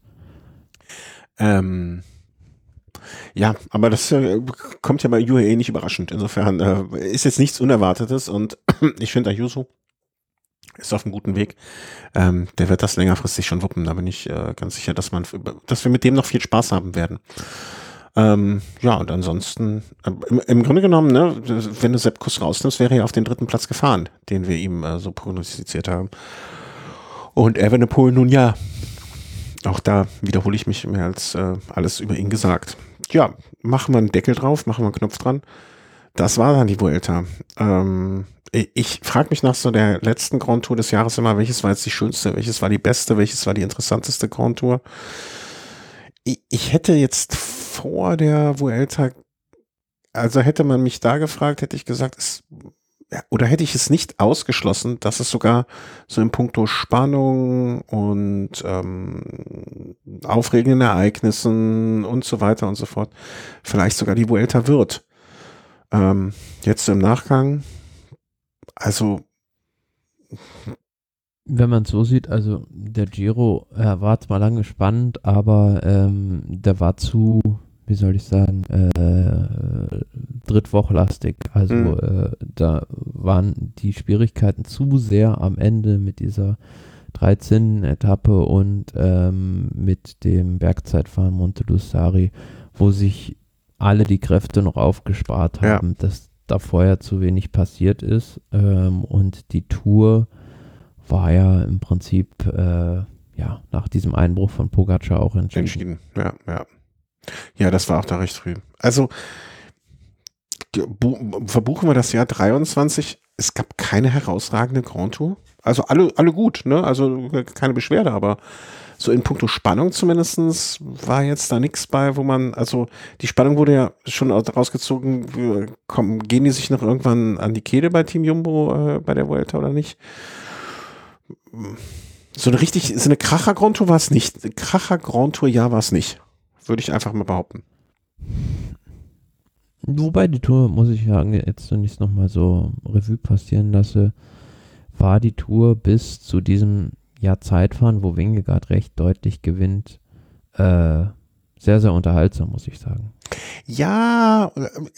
Ja, aber das kommt ja bei UAE nicht überraschend. Insofern ist jetzt nichts Unerwartetes und ich finde, Ayuso ist auf einem guten Weg. Der wird das längerfristig schon wuppen. Da bin ich ganz sicher, dass wir mit dem noch viel Spaß haben werden. Ja, und ansonsten, im Grunde genommen, ne, wenn du Sepp Kuss rausnimmst, wäre er auf den 3. Platz gefahren, den wir ihm so prognostiziert haben. Und Evenepoel nun ja. Auch da wiederhole ich mich mehr als alles über ihn gesagt. Ja, machen wir einen Deckel drauf, machen wir einen Knopf dran. Das war dann die Vuelta. Ich frage mich nach so der letzten Grand Tour des Jahres immer, welches war jetzt die schönste, welches war die beste, welches war die interessanteste Grand Tour. Ich hätte jetzt vor der Vuelta, also hätte man mich da gefragt, hätte ich gesagt, oder hätte ich es nicht ausgeschlossen, dass es sogar so in puncto Spannung und aufregenden Ereignissen und so weiter und so fort vielleicht sogar die Vuelta wird. Jetzt im Nachgang, also wenn man es so sieht, also der Giro war zwar lange spannend, aber der war zu, wie soll ich sagen, drittwochlastig. Also da waren die Schwierigkeiten zu sehr am Ende mit dieser 13. Etappe und mit dem Bergzeitfahren Monte Lussari, wo sich alle die Kräfte noch aufgespart haben, dass da vorher zu wenig passiert ist. Und die Tour war ja im Prinzip nach diesem Einbruch von Pogacar auch entschieden. Ja, das war auch da recht früh. Also verbuchen wir das Jahr 23. Es gab keine herausragende Grand Tour. Also alle gut, ne? Also keine Beschwerde, aber so in puncto Spannung zumindest war jetzt da nichts bei, wo man, also die Spannung wurde ja schon rausgezogen, gehen die sich noch irgendwann an die Kehle bei Team Jumbo bei der Vuelta oder nicht? So eine Kracher-Grand Tour war es nicht. Kracher-Grand Tour-Jahr war es nicht. Würde ich einfach mal behaupten. Wobei die Tour, muss ich sagen, jetzt, wenn ich es nochmal so Revue passieren lasse, war die Tour bis zu diesem Jahr Zeitfahren, wo Vingegaard recht deutlich gewinnt, sehr, sehr unterhaltsam, muss ich sagen. Ja,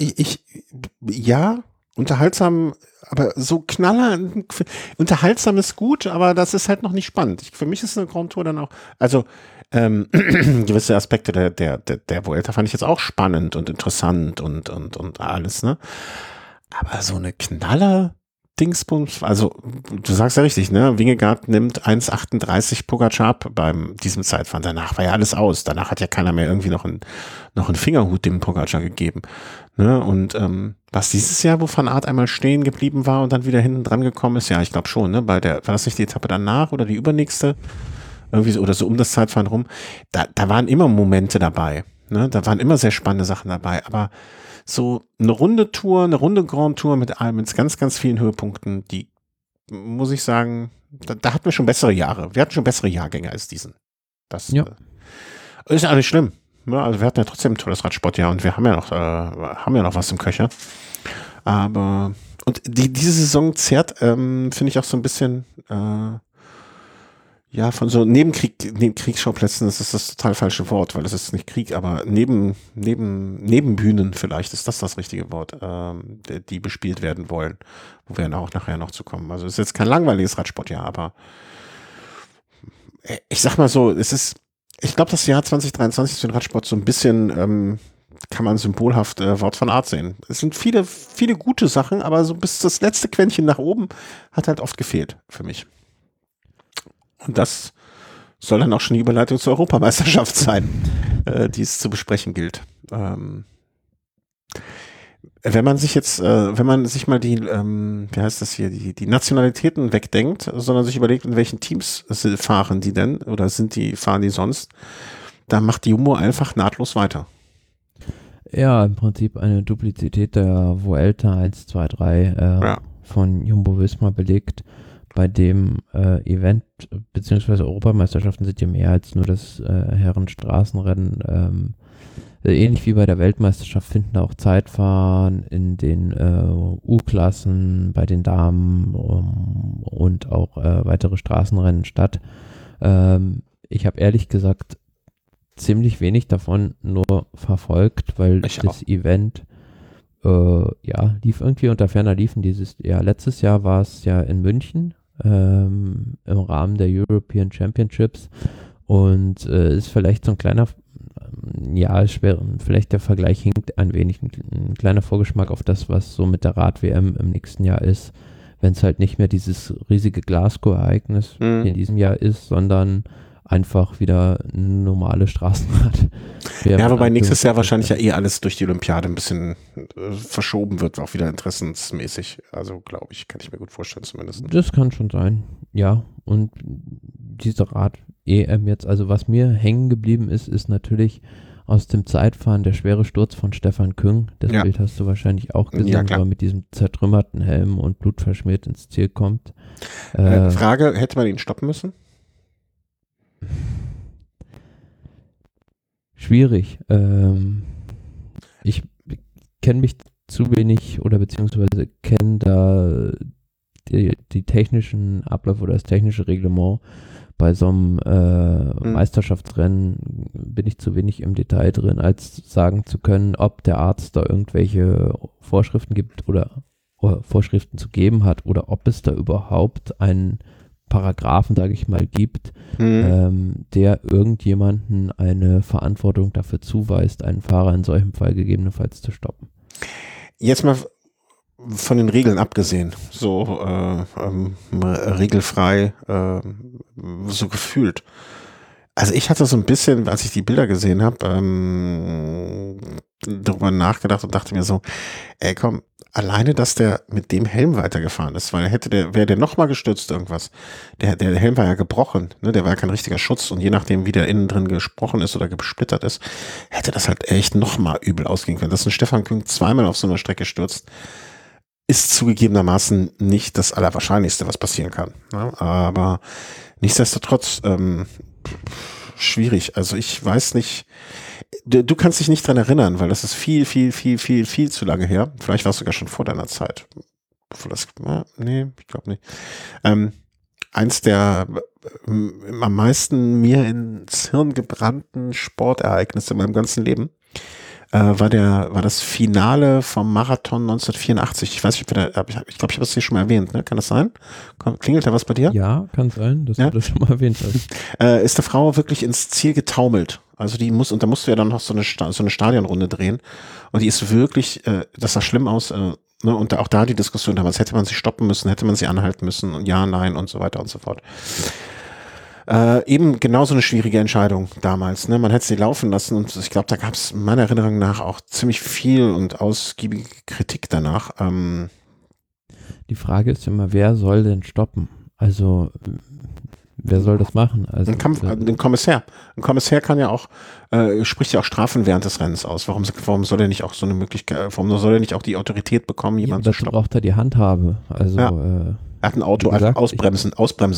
unterhaltsam, aber so unterhaltsam ist gut, aber das ist halt noch nicht spannend. Für mich ist eine Grand Tour dann auch, also gewisse Aspekte der Vuelta fand ich jetzt auch spannend und interessant und alles, ne? Aber so eine Knaller-Dingsbums, also du sagst ja richtig, ne? Vingegaard nimmt 1,38 Pogacar ab beim diesem Zeitfahren. Danach war ja alles aus. Danach hat ja keiner mehr irgendwie noch einen Fingerhut dem Pogacar gegeben. Ne? Und was dieses Jahr, wo Van Aert einmal stehen geblieben war und dann wieder hinten dran gekommen ist, ja, ich glaube schon, ne? War das nicht die Etappe danach oder die übernächste? Irgendwie so, oder so um das Zeitfahren rum. Da waren immer Momente dabei. Ne? Da waren immer sehr spannende Sachen dabei. Aber so eine runde Grand Tour mit ganz, ganz vielen Höhepunkten, die, muss ich sagen, da hatten wir schon bessere Jahre. Wir hatten schon bessere Jahrgänge als diesen. Das ist ja nicht schlimm. Ja, also wir hatten ja trotzdem ein tolles Radsportjahr und wir haben ja noch was im Köcher. Aber, und diese Saison zehrt, finde ich auch so ein bisschen, von so Nebenkriegsschauplätzen, das ist das total falsche Wort, weil das ist nicht Krieg, aber Nebenbühnen vielleicht ist das richtige Wort, die bespielt werden wollen, wo wir auch nachher noch zu kommen. Also es ist jetzt kein langweiliges Radsportjahr, aber ich sag mal so, ich glaube, das Jahr 2023 ist für den Radsport so ein bisschen, kann man symbolhaft Wort von Art sehen. Es sind viele, viele gute Sachen, aber so bis das letzte Quäntchen nach oben hat halt oft gefehlt für mich. Und das soll dann auch schon die Überleitung zur Europameisterschaft sein, die es zu besprechen gilt. Wenn man sich mal die, wie heißt das hier, die Nationalitäten wegdenkt, sondern sich überlegt, in welchen Teams fahren die denn oder fahren die sonst, da macht die Jumbo einfach nahtlos weiter. Ja, im Prinzip eine Duplizität der Vuelta 1, 2, 3 von Jumbo-Visma belegt. bei dem Event, beziehungsweise Europameisterschaften sind ja mehr als nur das Herrenstraßenrennen. Ähnlich wie bei der Weltmeisterschaft finden auch Zeitfahren in den U-Klassen bei den Damen und auch weitere Straßenrennen statt. Ich habe ehrlich gesagt ziemlich wenig davon nur verfolgt, weil das Event lief irgendwie unter ferner Liefen dieses Jahr. Letztes Jahr war es ja in München im Rahmen der European Championships und ist vielleicht so ein kleiner, vielleicht der Vergleich hinkt ein wenig, ein kleiner Vorgeschmack auf das, was so mit der Rad-WM im nächsten Jahr ist, wenn es halt nicht mehr dieses riesige Glasgow-Ereignis wie in diesem Jahr ist, sondern einfach wieder eine normale Straßenrad. Ja, wobei nächstes Jahr wahrscheinlich ja alles durch die Olympiade ein bisschen verschoben wird, auch wieder interessensmäßig. Also glaube ich, kann ich mir gut vorstellen zumindest. Das kann schon sein, ja. Und diese Rad-EM jetzt, also was mir hängen geblieben ist natürlich aus dem Zeitfahren der schwere Sturz von Stefan Küng. Das Bild hast du wahrscheinlich auch gesehen, wo er mit diesem zertrümmerten Helm und blutverschmiert ins Ziel kommt. Frage, hätte man ihn stoppen müssen? Schwierig. Ich kenne mich zu wenig oder beziehungsweise kenne da die technischen Abläufe oder das technische Reglement. Bei so einem Meisterschaftsrennen bin ich zu wenig im Detail drin, als sagen zu können, ob der Arzt da irgendwelche Vorschriften gibt oder Vorschriften zu geben hat oder ob es da überhaupt einen Paragraphen, sage ich mal, gibt, der irgendjemanden eine Verantwortung dafür zuweist, einen Fahrer in solchem Fall gegebenenfalls zu stoppen. Jetzt mal von den Regeln abgesehen, so regelfrei, so gefühlt. Also ich hatte so ein bisschen, als ich die Bilder gesehen habe, darüber nachgedacht und dachte mir so, ey komm, alleine, dass der mit dem Helm weitergefahren ist, weil wäre der nochmal gestürzt irgendwas. Der Helm war ja gebrochen, ne? Der war ja kein richtiger Schutz und je nachdem, wie der innen drin gesprochen ist oder gesplittert ist, hätte das halt echt nochmal übel ausgehen können. Dass ein Stefan Küng zweimal auf so einer Strecke stürzt, ist zugegebenermaßen nicht das Allerwahrscheinlichste, was passieren kann. Ne? Aber nichtsdestotrotz schwierig. Also ich weiß nicht, du kannst dich nicht dran erinnern, weil das ist viel zu lange her. Vielleicht war es sogar schon vor deiner Zeit. Nee, ich glaube nicht. Eins der am meisten mir ins Hirn gebrannten Sportereignisse in meinem ganzen Leben war das Finale vom Marathon 1984. Ich weiß nicht, ich glaube, ich habe das hier schon mal erwähnt, ne? Kann das sein? Klingelt da was bei dir? Ja, kann sein, dass du das schon mal erwähnt hast. Ist der Frau wirklich ins Ziel getaumelt. Also da musst du ja dann noch so eine Stadionrunde drehen. Und die ist wirklich, das sah schlimm aus, ne? Und auch da die Diskussion damals, hätte man sie stoppen müssen, hätte man sie anhalten müssen und ja, nein und so weiter und so fort. Eben genauso eine schwierige Entscheidung damals. Ne? Man hätte sie laufen lassen und ich glaube, da gab es meiner Erinnerung nach auch ziemlich viel und ausgiebige Kritik danach. Die Frage ist immer, wer soll denn stoppen? Also wer soll das machen? Also ein Kommissär. Ein Kommissär kann ja auch, spricht ja auch Strafen während des Rennens aus. Warum soll er nicht auch so eine Möglichkeit, warum soll er nicht auch die Autorität bekommen, jemanden zu stoppen? Braucht er die Handhabe. Also er hat ein Auto, gesagt, ausbremsen.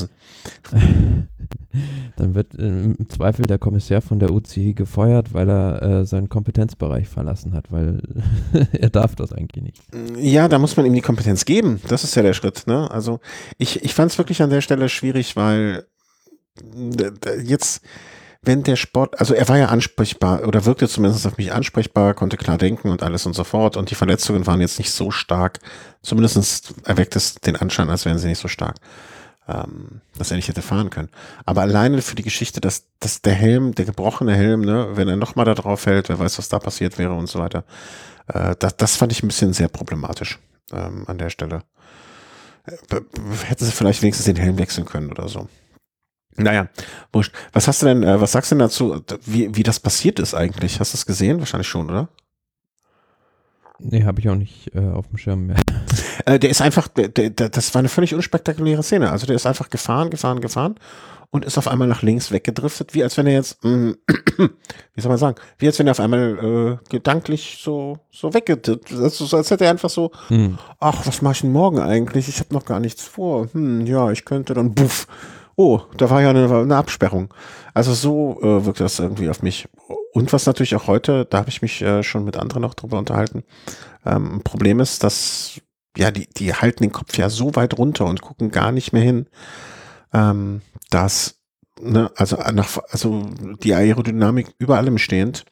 Dann wird im Zweifel der Kommissar von der UCI gefeuert, weil er seinen Kompetenzbereich verlassen hat, weil er darf das eigentlich nicht. Ja, da muss man ihm die Kompetenz geben. Das ist ja der Schritt. Ne? Also ich fand es wirklich an der Stelle schwierig, weil jetzt, wenn der Sport, also er war ja ansprechbar oder wirkte zumindest auf mich ansprechbar, konnte klar denken und alles und so fort und die Verletzungen waren jetzt nicht so stark. Zumindest erweckt es den Anschein, als wären sie nicht so stark. Dass er nicht hätte fahren können. Aber alleine für die Geschichte, dass der Helm, der gebrochene Helm, ne, wenn er nochmal da drauf fällt, wer weiß, was da passiert wäre und so weiter, das fand ich ein bisschen sehr problematisch an der Stelle. Hätten sie vielleicht wenigstens den Helm wechseln können oder so. Naja, wurscht. Was sagst du denn dazu, wie das passiert ist eigentlich? Hast du es gesehen? Wahrscheinlich schon, oder? Nee, habe ich auch nicht auf dem Schirm mehr. Der ist einfach, das war eine völlig unspektakuläre Szene. Also der ist einfach gefahren und ist auf einmal nach links weggedriftet, wie als wenn er jetzt, wie soll man sagen, wie als wenn er auf einmal gedanklich so weggedriftet ist. So, als hätte er einfach so, ach, was mache ich denn morgen eigentlich? Ich habe noch gar nichts vor. Ja, ich könnte dann, buff. Oh, da war ja eine Absperrung. Also so wirkt das irgendwie auf mich. Und was natürlich auch heute, da habe ich mich schon mit anderen noch drüber unterhalten, ein Problem ist, dass ja, die halten den Kopf ja so weit runter und gucken gar nicht mehr hin, dass, ne, also die Aerodynamik über allem stehend,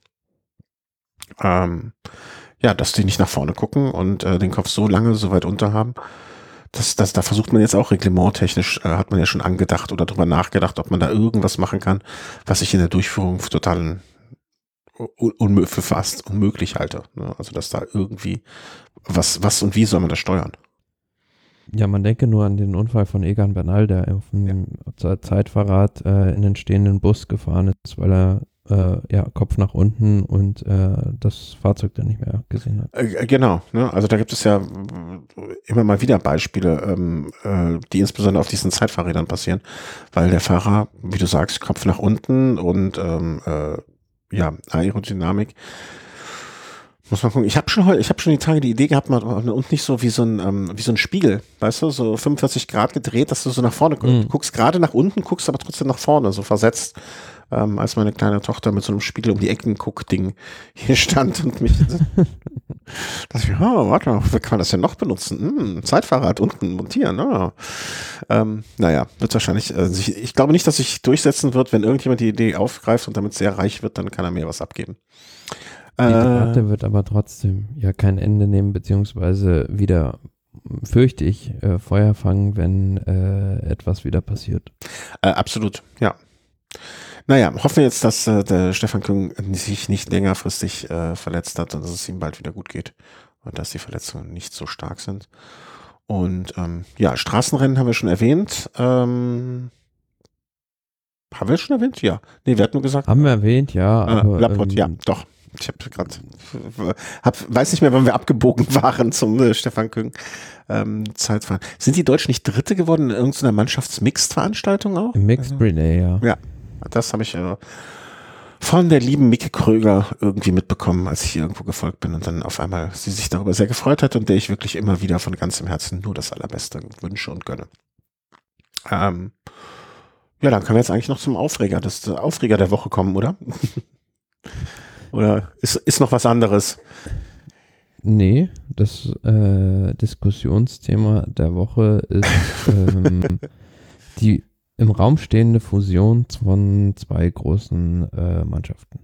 ja, dass die nicht nach vorne gucken und den Kopf so lange so weit unter haben. Da versucht man jetzt auch reglementtechnisch, hat man ja schon angedacht oder drüber nachgedacht, ob man da irgendwas machen kann, was ich in der Durchführung für total für fast unmöglich halte. Ne? Also, dass da irgendwie was und wie soll man das steuern? Ja, man denke nur an den Unfall von Egan Bernal, der auf dem Zeitfahrrad in den stehenden Bus gefahren ist, weil er Kopf nach unten und das Fahrzeug dann nicht mehr gesehen hat. Genau, ne? Also da gibt es ja immer mal wieder Beispiele, die insbesondere auf diesen Zeitfahrrädern passieren, weil der Fahrer, wie du sagst, Kopf nach unten und Aerodynamik. Muss man gucken. Ich habe schon die Tage die Idee gehabt, mal und nicht so wie so ein Spiegel, weißt du, so 45 Grad gedreht, dass du so nach vorne guckst, gerade nach unten, guckst aber trotzdem nach vorne, so versetzt. Als meine kleine Tochter mit so einem Spiegel um die Ecken Ding hier stand und mich dachte ich, warte, wie kann man das denn noch benutzen? Zeitfahrrad unten montieren. Naja, wird wahrscheinlich, ich glaube nicht, dass sich durchsetzen wird, wenn irgendjemand die Idee aufgreift und damit sehr reich wird, dann kann er mir was abgeben. Die Debatte wird aber trotzdem ja kein Ende nehmen, beziehungsweise wieder, fürchte ich, Feuer fangen, wenn etwas wieder passiert. Absolut, ja. Naja, hoffen wir jetzt, dass der Stefan Küng sich nicht längerfristig verletzt hat und dass es ihm bald wieder gut geht und dass die Verletzungen nicht so stark sind. Und Straßenrennen haben wir schon erwähnt. Haben wir schon erwähnt? Ja. Nee, wir hatten nur gesagt. Haben wir erwähnt, ja. Aber, Laporte, ja, doch. Ich habe gerade, weiß nicht mehr, wann wir abgebogen waren zum Stefan Küng Zeitfahren. Sind die Deutschen nicht Dritte geworden in irgendeiner Mannschaftsmixed-Veranstaltung auch? Im Mixed Relay, ja. Ja, das habe ich von der lieben Micke Kröger irgendwie mitbekommen, als ich hier irgendwo gefolgt bin und dann auf einmal sie sich darüber sehr gefreut hat und der ich wirklich immer wieder von ganzem Herzen nur das Allerbeste wünsche und gönne. Dann können wir jetzt eigentlich noch zum Aufreger der Woche kommen, oder? Oder ist noch was anderes? Nee, das Diskussionsthema der Woche ist die im Raum stehende Fusion von zwei großen Mannschaften.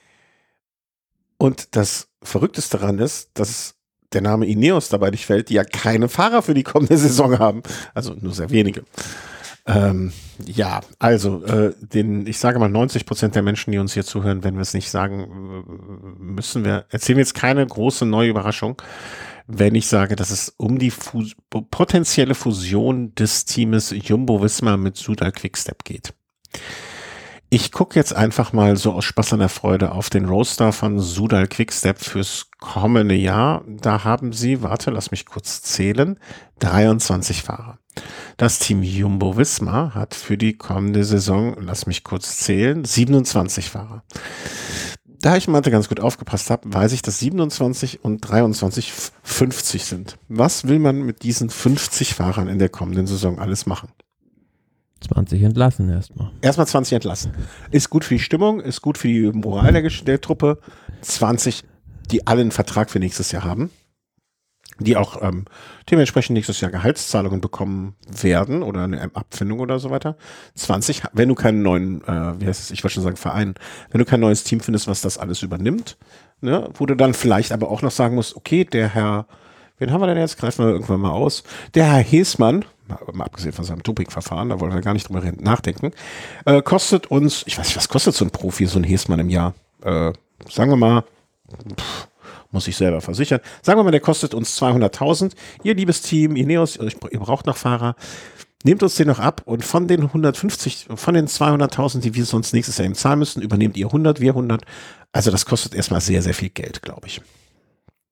Und das Verrückteste daran ist, dass der Name Ineos dabei nicht fällt, die ja keine Fahrer für die kommende Saison haben. Also nur sehr wenige. Ich sage mal 90% der Menschen, die uns hier zuhören, wenn wir es nicht sagen, erzählen wir jetzt keine große neue Überraschung, wenn ich sage, dass es um die potenzielle Fusion des Teams Jumbo-Visma mit Soudal Quickstep geht. Ich gucke jetzt einfach mal so aus Spaß an der Freude auf den Roster von Soudal Quickstep fürs kommende Jahr. Da haben sie, lass mich kurz zählen, 23 Fahrer. Das Team Jumbo-Visma hat für die kommende Saison, lass mich kurz zählen, 27 Fahrer. Da ich mal ganz gut aufgepasst habe, weiß ich, dass 27 und 23 50 sind. Was will man mit diesen 50 Fahrern in der kommenden Saison alles machen? 20 entlassen erstmal. Erstmal 20 entlassen. Ist gut für die Stimmung, ist gut für die Moral der Truppe. 20, die alle einen Vertrag für nächstes Jahr haben, die auch dementsprechend nächstes Jahr Gehaltszahlungen bekommen werden oder eine Abfindung oder so weiter. 20, wenn du keinen neuen, Verein, wenn du kein neues Team findest, was das alles übernimmt, ne, wo du dann vielleicht aber auch noch sagen musst, okay, der Herr, wen haben wir denn jetzt? Greifen wir irgendwann mal aus. Der Herr Heesmann, mal abgesehen von seinem Doping-Verfahren, da wollen wir gar nicht drüber nachdenken, kostet uns, ich weiß nicht, was kostet so ein Profi, so ein Heesmann im Jahr? Sagen wir mal, muss ich selber versichern. Sagen wir mal, der kostet uns 200.000. Ihr liebes Team, Ineos, ihr braucht noch Fahrer. Nehmt uns den noch ab und von den 200.000, die wir sonst nächstes Jahr ihm zahlen müssen, übernehmt ihr 100, wir 100. Also das kostet erstmal sehr, sehr viel Geld, glaube ich.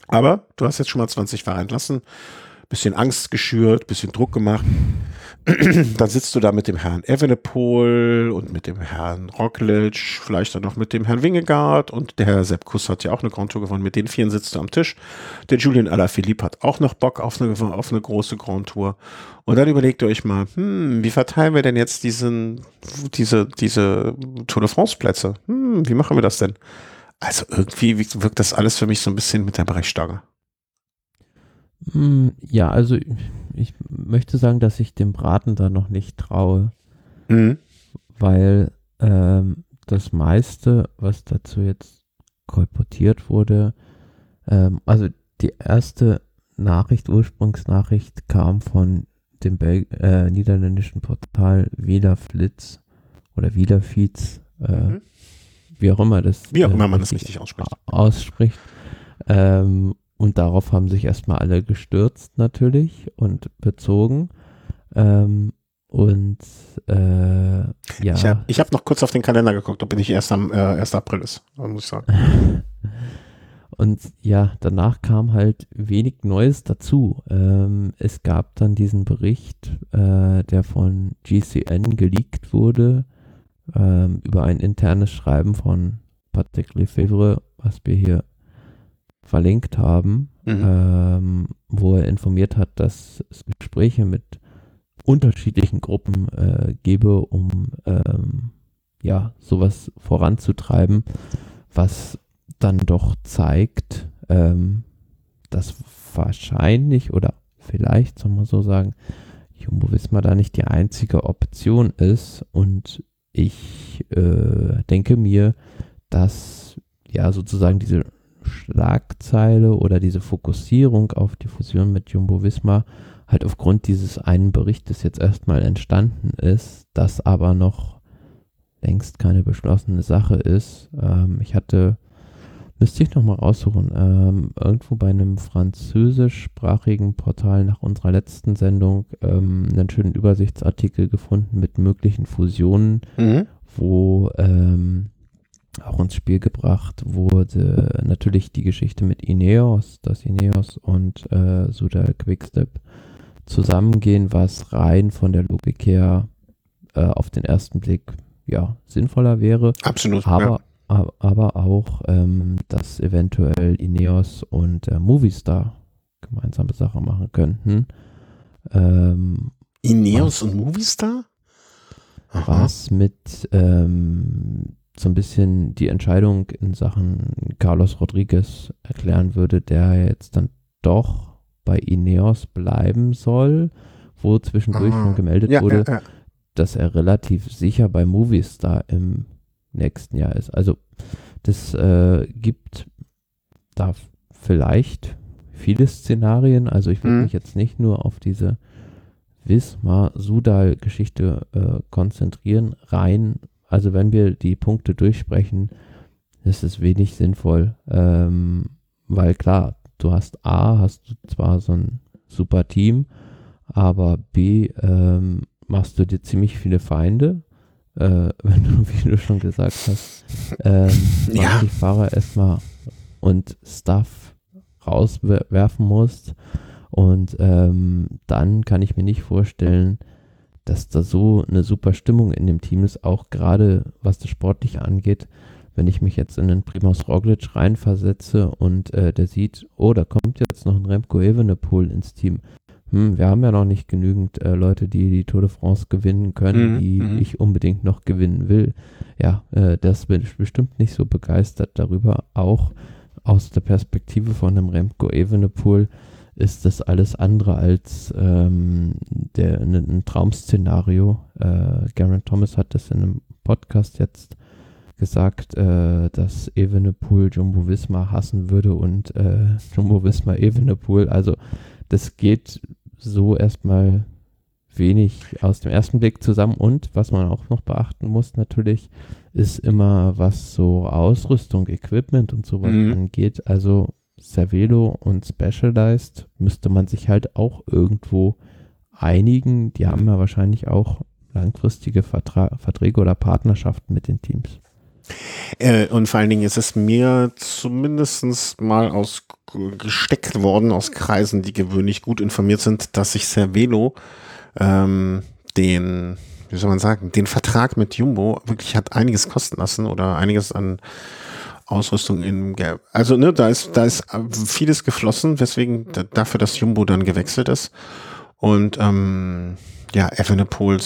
Aber du hast jetzt schon mal 20 Fahrer entlassen, bisschen Angst geschürt, bisschen Druck gemacht. Dann sitzt du da mit dem Herrn Evenepoel und mit dem Herrn Roglic, vielleicht dann noch mit dem Herrn Vingegaard und der Herr Sepp Kuss hat ja auch eine Grand Tour gewonnen. Mit den vieren sitzt du am Tisch. Der Julian Alaphilippe hat auch noch Bock auf eine große Grand Tour. Und dann überlegt ihr euch mal, wie verteilen wir denn jetzt diese Tour de France Plätze? Wie machen wir das denn? Also irgendwie wirkt das alles für mich so ein bisschen mit der Brechstange. Ja, also ich möchte sagen, dass ich dem Braten da noch nicht traue, weil das meiste, was dazu jetzt kolportiert wurde, also die erste Ursprungsnachricht kam von dem niederländischen Portal Wielerflits oder Wielerfiets, wie auch immer man das richtig ausspricht. Und darauf haben sich erstmal alle gestürzt natürlich und bezogen. Ja. Ich hab noch kurz auf den Kalender geguckt, ob nicht erst am 1. April ist, muss ich sagen. Und ja, danach kam halt wenig Neues dazu. Es gab dann diesen Bericht, der von GCN geleakt wurde, über ein internes Schreiben von Patrick Lefevre, was wir hier verlinkt haben, wo er informiert hat, dass es Gespräche mit unterschiedlichen Gruppen gebe, um sowas voranzutreiben, was dann doch zeigt, dass wahrscheinlich oder vielleicht, soll man so sagen, Jumbo-Visma da nicht die einzige Option ist und ich denke mir, dass ja sozusagen diese Schlagzeile oder diese Fokussierung auf die Fusion mit Jumbo-Visma halt aufgrund dieses einen Berichtes jetzt erstmal entstanden ist, das aber noch längst keine beschlossene Sache ist. Müsste ich nochmal raussuchen, irgendwo bei einem französischsprachigen Portal nach unserer letzten Sendung einen schönen Übersichtsartikel gefunden mit möglichen Fusionen, wo auch ins Spiel gebracht wurde natürlich die Geschichte mit Ineos, dass Ineos und Soudal Quickstep zusammengehen, was rein von der Logik her auf den ersten Blick ja sinnvoller wäre. Absolut. Aber auch, dass eventuell Ineos und Movistar gemeinsame Sachen machen könnten. Ineos und Movistar? Was mit so ein bisschen die Entscheidung in Sachen Carlos Rodriguez erklären würde, der jetzt dann doch bei Ineos bleiben soll, wo zwischendurch schon gemeldet wurde, dass er relativ sicher bei Movistar im nächsten Jahr ist. Also das gibt da vielleicht viele Szenarien. Also ich würde mich jetzt nicht nur auf diese Visma-Soudal-Geschichte konzentrieren, rein. Also wenn wir die Punkte durchsprechen, ist es wenig sinnvoll, weil klar, hast du zwar so ein super Team, aber B, machst du dir ziemlich viele Feinde, wenn du, wie du schon gesagt hast, 20 Fahrer erstmal und Stuff rauswerfen musst und dann kann ich mir nicht vorstellen, dass da so eine super Stimmung in dem Team ist, auch gerade was das Sportliche angeht. Wenn ich mich jetzt in den Primož Roglic reinversetze und der sieht, oh, da kommt jetzt noch ein Remco Evenepoel ins Team. Wir haben ja noch nicht genügend Leute, die die Tour de France gewinnen können, die ich unbedingt noch gewinnen will. Ja, das bin ich bestimmt nicht so begeistert darüber. Auch aus der Perspektive von einem Remco Evenepoel ist das alles andere als ein Traum-Szenario. Geraint Thomas hat das in einem Podcast jetzt gesagt, dass Evenepoel Jumbo-Visma hassen würde und Jumbo-Visma Evenepoel. Also das geht so erstmal wenig aus dem ersten Blick zusammen. Und was man auch noch beachten muss natürlich, ist immer, was so Ausrüstung, Equipment und sowas angeht. Also Cervelo und Specialized müsste man sich halt auch irgendwo einigen. Die haben ja wahrscheinlich auch langfristige Verträge oder Partnerschaften mit den Teams. Und vor allen Dingen ist es mir zumindest mal gesteckt worden aus Kreisen, die gewöhnlich gut informiert sind, dass sich Cervelo wie soll man sagen, den Vertrag mit Jumbo wirklich hat einiges kosten lassen oder einiges an Ausrüstung in Gelb. Also ne, da ist vieles geflossen, weswegen dafür, dass Jumbo dann gewechselt ist. Und Evenepoel,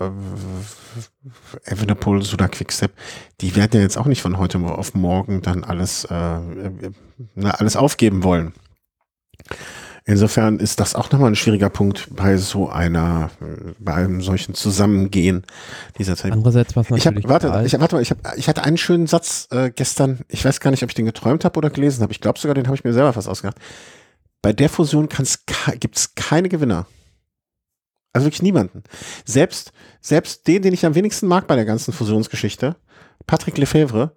Suda Quickstep, die werden ja jetzt auch nicht von heute auf morgen dann alles aufgeben wollen. Insofern ist das auch nochmal ein schwieriger Punkt bei bei einem solchen Zusammengehen dieser Zeit. Andererseits was natürlich. Ich hatte einen schönen Satz gestern, ich weiß gar nicht, ob ich den geträumt habe oder gelesen habe. Ich glaube sogar, den habe ich mir selber fast ausgedacht. Bei der Fusion gibt es keine Gewinner. Also wirklich niemanden. Selbst den ich am wenigsten mag bei der ganzen Fusionsgeschichte, Patrick Lefevre,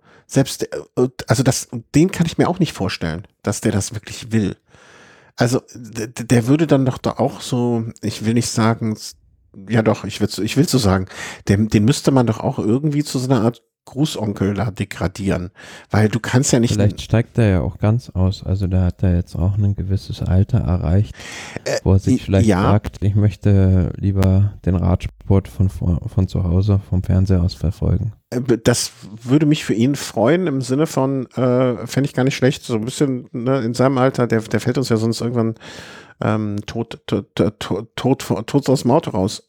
den kann ich mir auch nicht vorstellen, dass der das wirklich will. Also, der würde dann doch da auch so, ich will nicht sagen, ja doch, ich will so sagen, den müsste man doch auch irgendwie zu so einer Art Grußonkel da degradieren, weil du kannst ja nicht... Vielleicht steigt er ja auch ganz aus, also da hat er jetzt auch ein gewisses Alter erreicht, wo er sich vielleicht sagt, ich möchte lieber den Radsport von zu Hause, vom Fernseher aus verfolgen. Das würde mich für ihn freuen, im Sinne von, fände ich gar nicht schlecht, so ein bisschen ne, in seinem Alter, der fällt uns ja sonst irgendwann tot aus dem Auto raus.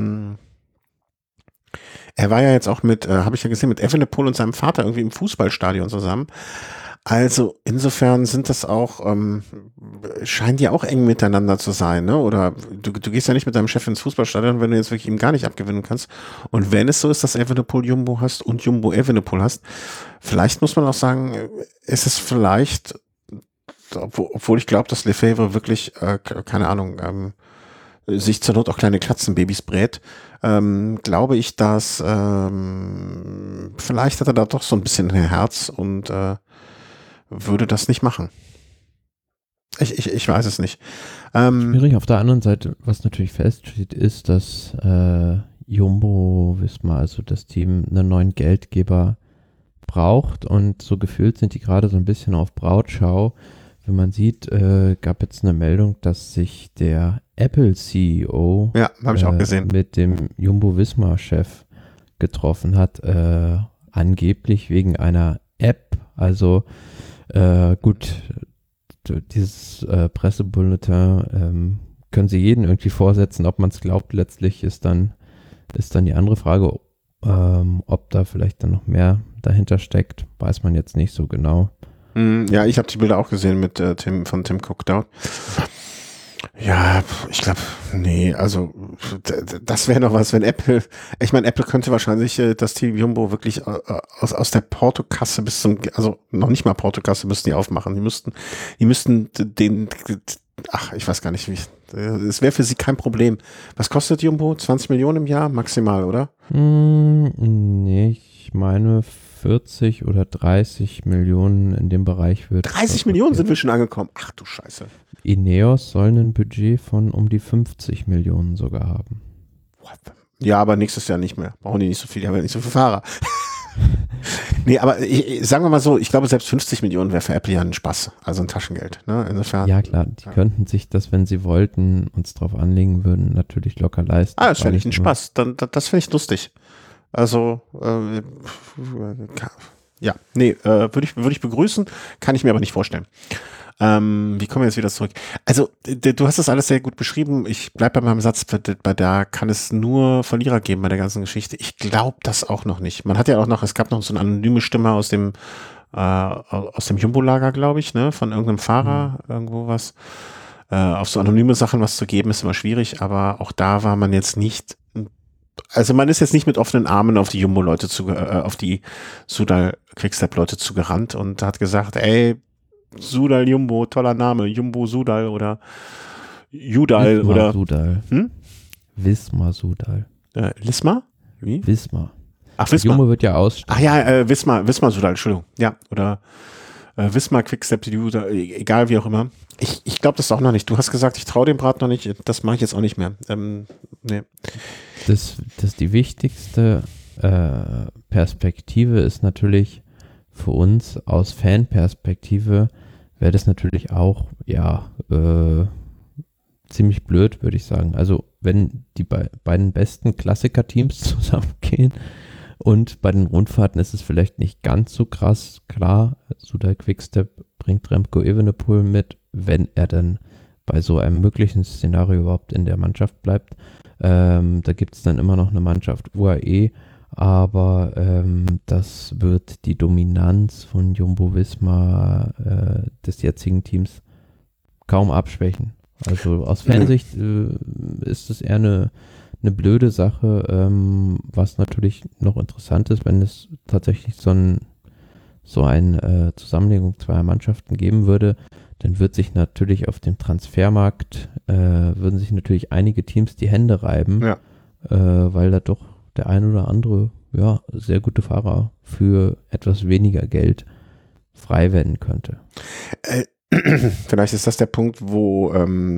Er war ja jetzt auch habe ich ja gesehen, mit Evenepoel und seinem Vater irgendwie im Fußballstadion zusammen. Also insofern sind das auch, scheinen die auch eng miteinander zu sein, ne? Oder du gehst ja nicht mit deinem Chef ins Fußballstadion, wenn du jetzt wirklich ihm gar nicht abgewinnen kannst. Und wenn es so ist, dass Evenepoel Jumbo hast und Jumbo Evenepoel hast, vielleicht muss man auch sagen, ist es vielleicht, obwohl ich glaube, dass Lefevre wirklich, keine Ahnung, sich zur Not auch kleine Katzenbabys brät, glaube ich, dass vielleicht hat er da doch so ein bisschen ein Herz und würde das nicht machen. Ich weiß es nicht. Schwierig. Auf der anderen Seite, was natürlich feststeht, ist, dass Jumbo-Visma, also das Team, einen neuen Geldgeber braucht und so gefühlt sind die gerade so ein bisschen auf Brautschau. Wenn man sieht, gab jetzt eine Meldung, dass sich der Apple-CEO habe ich auch gesehen, mit dem Jumbo-Visma-Chef getroffen hat, angeblich wegen einer App. Also gut, dieses Pressebulletin können sie jeden irgendwie vorsetzen, ob man es glaubt. Letztlich ist dann die andere Frage, ob da vielleicht dann noch mehr dahinter steckt, weiß man jetzt nicht so genau. Ja, ich habe die Bilder auch gesehen von Tim Cook dort. Ja, ich glaube, nee, also das wäre noch was, wenn Apple, ich meine, Apple könnte wahrscheinlich das Team Jumbo wirklich aus der Portokasse also noch nicht mal Portokasse müssten die aufmachen. Die müssten ich weiß gar nicht, es wäre für sie kein Problem. Was kostet Jumbo? 20 Millionen im Jahr? Maximal, oder? Nee, ich meine 40 oder 30 Millionen in dem Bereich wird. 30 Millionen sind wir schon angekommen. Ach du Scheiße. Ineos soll ein Budget von um die 50 Millionen sogar haben. Ja, aber nächstes Jahr nicht mehr. Brauchen die nicht so viel, die haben ja nicht so viele Fahrer. Nee, aber sagen wir mal so, ich glaube, selbst 50 Millionen wäre für Apple ja ein Spaß, also ein Taschengeld. Ne? Insofern. Ja klar, die könnten sich das, wenn sie wollten, uns drauf anlegen würden, natürlich locker leisten. Das fände ich ein Spaß. Das finde ich lustig. Also, ja, nee, würde ich begrüßen, kann ich mir aber nicht vorstellen. Wie kommen wir jetzt wieder zurück? Also, du hast das alles sehr gut beschrieben. Ich bleibe bei meinem Satz, da kann es nur Verlierer geben bei der ganzen Geschichte. Ich glaube das auch noch nicht. Man hat ja auch noch, es gab noch so eine anonyme Stimme aus dem Jumbo-Lager, glaube ich, ne, von irgendeinem Fahrer, irgendwo was. Auf so anonyme Sachen was zu geben, ist immer schwierig, aber auch da war man jetzt nicht, also man ist jetzt nicht mit offenen Armen auf die Jumbo-Leute auf die Soudal Quickstep-Leute zugerannt und hat gesagt, ey, Soudal Jumbo, toller Name, Jumbo Soudal oder Judal Wismar oder Soudal. Wismar Soudal. Lismar? Wie? Wismar. Ach, Wismar. Jumbo wird ja aussteigen. Ach ja, Wismar Soudal, Entschuldigung. Ja, oder Wismar Quickstep, egal wie auch immer. Ich glaube das auch noch nicht. Du hast gesagt, ich traue dem Brat noch nicht. Das mache ich jetzt auch nicht mehr. Nee. Das die wichtigste Perspektive ist natürlich für uns aus Fanperspektive wäre das natürlich auch, ziemlich blöd, würde ich sagen. Also wenn die beiden besten Klassiker-Teams zusammengehen und bei den Rundfahrten ist es vielleicht nicht ganz so krass, klar, Suda Quickstep bringt Remco Evenepoel mit, wenn er dann bei so einem möglichen Szenario überhaupt in der Mannschaft bleibt. Da gibt es dann immer noch eine Mannschaft UAE, aber das wird die Dominanz von Jumbo-Visma des jetzigen Teams kaum abschwächen. Also aus Fansicht ist es eher eine blöde Sache, was natürlich noch interessant ist, wenn es tatsächlich so eine Zusammenlegung zweier Mannschaften geben würde, dann wird sich natürlich auf dem Transfermarkt, würden sich natürlich einige Teams die Hände reiben, weil da doch der ein oder andere, sehr gute Fahrer für etwas weniger Geld frei werden könnte. Vielleicht ist das der Punkt, wo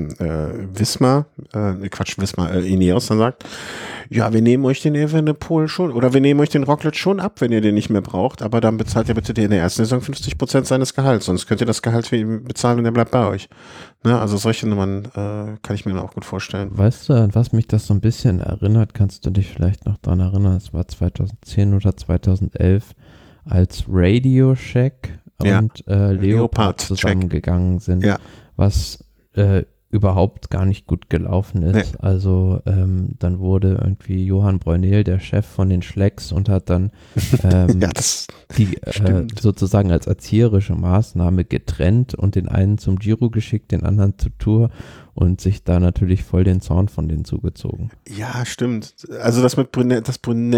Ineos dann sagt, ja, wir nehmen euch den Evenepoel schon, oder wir nehmen euch den Roglic schon ab, wenn ihr den nicht mehr braucht, aber dann bezahlt ihr bitte in der ersten Saison 50% seines Gehalts, sonst könnt ihr das Gehalt für ihn bezahlen und er bleibt bei euch. Ne? Also solche Nummern kann ich mir auch gut vorstellen. Weißt du, an was mich das so ein bisschen erinnert, kannst du dich vielleicht noch dran erinnern, es war 2010 oder 2011, als Radio Shack und Leopard zusammengegangen sind, was überhaupt gar nicht gut gelaufen ist. Nee. Also dann wurde irgendwie Johann Brunel der Chef von den Schlecks und hat dann die sozusagen als erzieherische Maßnahme getrennt und den einen zum Giro geschickt, den anderen zur Tour und sich da natürlich voll den Zorn von denen zugezogen. Ja, stimmt. Also das mit Brunel, das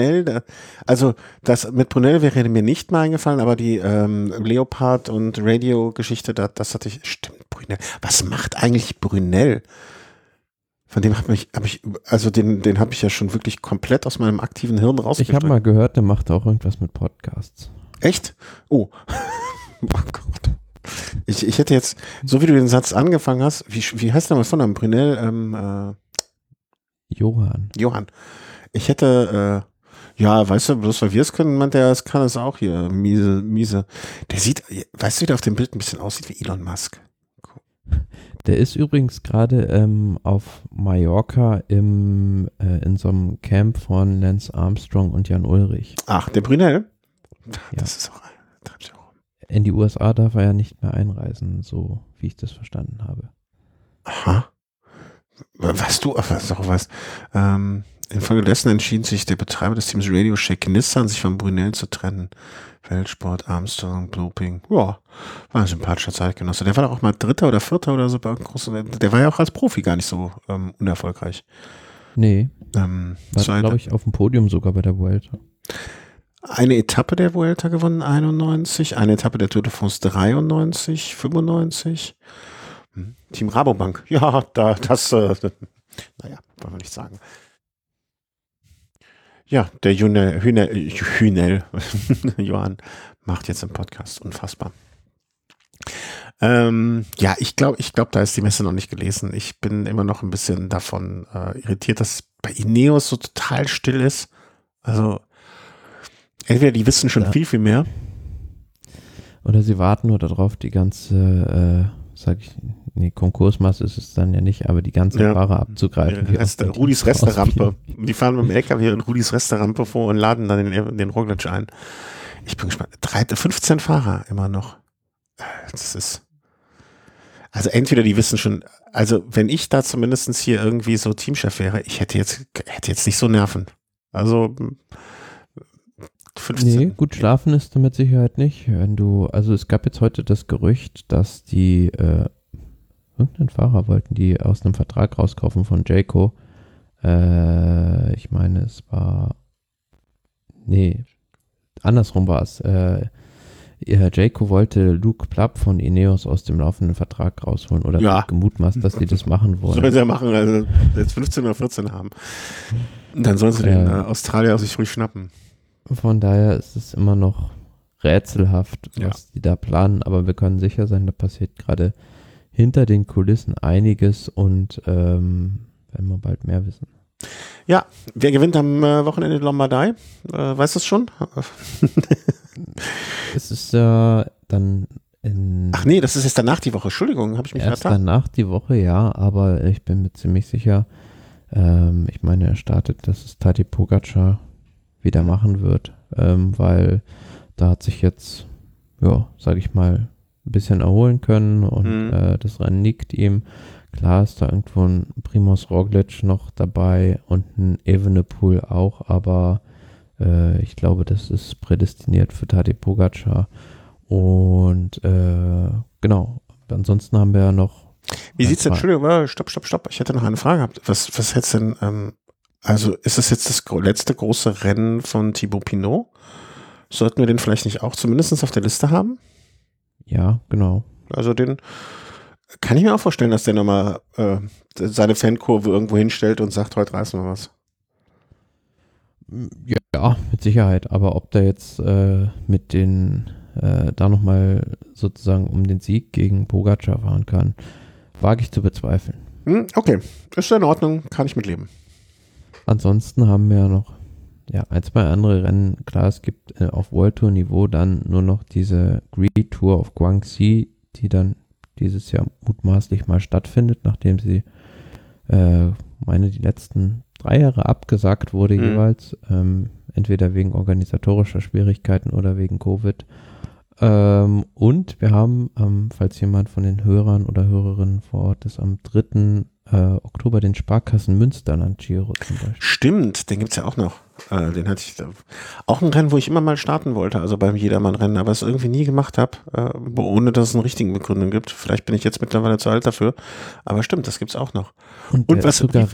mit Brunel wäre mir nicht mal eingefallen, aber die Leopard und Radio-Geschichte, das hatte ich, stimmt, Brunel. Was macht eigentlich Brunel? Von dem den habe ich ja schon wirklich komplett aus meinem aktiven Hirn rausgedrückt. Ich habe mal gehört, der macht auch irgendwas mit Podcasts. Echt? Oh. Oh Gott. Ich hätte jetzt, so wie du den Satz angefangen hast, wie heißt der mal von einem Brunel? Johann. Ich hätte, weißt du, bloß weil wir es können, meint er, es kann es auch hier, miese. Der sieht, weißt du, wie der auf dem Bild ein bisschen aussieht wie Elon Musk? Cool. Der ist übrigens gerade auf Mallorca in so einem Camp von Lance Armstrong und Jan Ulrich. Ach, der Brunel? Ja. Das ist auch in die USA darf er ja nicht mehr einreisen, so wie ich das verstanden habe. Aha. Infolgedessen entschieden sich der Betreiber des Teams Radio Shack Nissan, sich von Brunel zu trennen. Weltsport, Armstrong, Doping. Ja, war ein sympathischer Zeitgenosse. Der war doch auch mal Dritter oder Vierter oder so bei großen. Der war ja auch als Profi gar nicht so unerfolgreich. Nee. War, glaube ich, auf dem Podium sogar bei der Vuelta. Eine Etappe der Vuelta gewonnen, 91. Eine Etappe der Tour de France 93, 95. Team Rabobank. Ja, wollen wir nicht sagen. Ja, der Hünel Johann macht jetzt einen Podcast. Unfassbar. Ich glaube, da ist die Messe noch nicht gelesen. Ich bin immer noch ein bisschen davon irritiert, dass es bei Ineos so total still ist. Also entweder die wissen schon viel mehr. Oder sie warten nur darauf, die ganze, Konkursmasse ist es dann ja nicht, aber die ganzen Fahrer abzugreifen. Rudis Resterampe. Die fahren mit dem LKW in Rudis Resterampe vor und laden dann den Roglic ein. Ich bin gespannt. 15 Fahrer immer noch. Das ist. Also entweder die wissen schon, also wenn ich da zumindest hier irgendwie so Teamchef wäre, ich hätte jetzt nicht so Nerven. Also 15. Nee, gut schlafen ist du mit Sicherheit nicht. Also es gab jetzt heute das Gerücht, dass die irgendeinen Fahrer wollten die aus einem Vertrag rauskaufen von Jayco. Ich meine, es war andersrum war es. Jayco wollte Luke Plapp von Ineos aus dem laufenden Vertrag rausholen oder gemutmaßt, dass die das machen wollen. Sollen sie ja machen, also jetzt 15 oder 14 haben. Dann sollen sie den Australier sich ruhig schnappen. Von daher ist es immer noch rätselhaft, was die da planen, aber wir können sicher sein, da passiert gerade hinter den Kulissen einiges und werden wir bald mehr wissen. Ja, wer gewinnt am Wochenende die Lombardei? Weißt du es schon? Es ist dann in Ach nee, das ist jetzt danach die Woche. Entschuldigung, habe ich mich erst vertan? danach die Woche, ja, aber ich bin mir ziemlich sicher, ich meine, er startet, dass es Tadej Pogacar wieder machen wird, weil da hat sich jetzt, ja, sage ich mal, ein bisschen erholen können und das Rennen liegt ihm. Klar ist da irgendwo ein Primož Roglič noch dabei und ein Evenepoel auch, aber ich glaube, das ist prädestiniert für Tadej Pogacar. Und genau, ansonsten haben wir ja noch. Wie sieht's denn, Entschuldigung, stopp. Ich hätte noch eine Frage gehabt. Was hättest denn, also ist das jetzt das letzte große Rennen von Thibaut Pinot? Sollten wir den vielleicht nicht auch zumindest auf der Liste haben? Ja, genau. Also den kann ich mir auch vorstellen, dass der nochmal seine Fankurve irgendwo hinstellt und sagt, heute reißen wir was. Ja, mit Sicherheit. Aber ob der jetzt mit den da nochmal sozusagen um den Sieg gegen Pogacar fahren kann, wage ich zu bezweifeln. Okay, ist in Ordnung, kann ich mitleben. Ansonsten haben wir ja noch ein, zwei andere Rennen. Klar, es gibt auf World Tour Niveau dann nur noch diese Great Tour of Guangxi, die dann dieses Jahr mutmaßlich mal stattfindet, nachdem sie, meine, die letzten 3 Jahre abgesagt wurde jeweils, entweder wegen organisatorischer Schwierigkeiten oder wegen Covid. Und wir haben, falls jemand von den Hörern oder Hörerinnen vor Ort ist, am 3. Oktober den Sparkassen Münsterland Giro zum Beispiel. Stimmt, den gibt's ja auch noch. Den hatte ich auch ein Rennen, wo ich immer mal starten wollte, also beim Jedermann-Rennen, aber es irgendwie nie gemacht habe, ohne dass es eine richtige Begründung gibt. Vielleicht bin ich jetzt mittlerweile zu alt dafür, aber stimmt, das gibt's auch noch. Und was sogar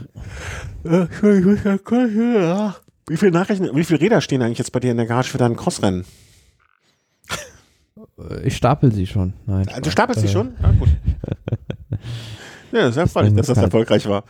wie viele Nachrichten, wie viele Räder stehen eigentlich jetzt bei dir in der Garage für dein Crossrennen? Ich stapel sie schon. Nein, du stapelst sie schon? Ja, gut. Ja, sehr freundlich, dass das erfolgreich war.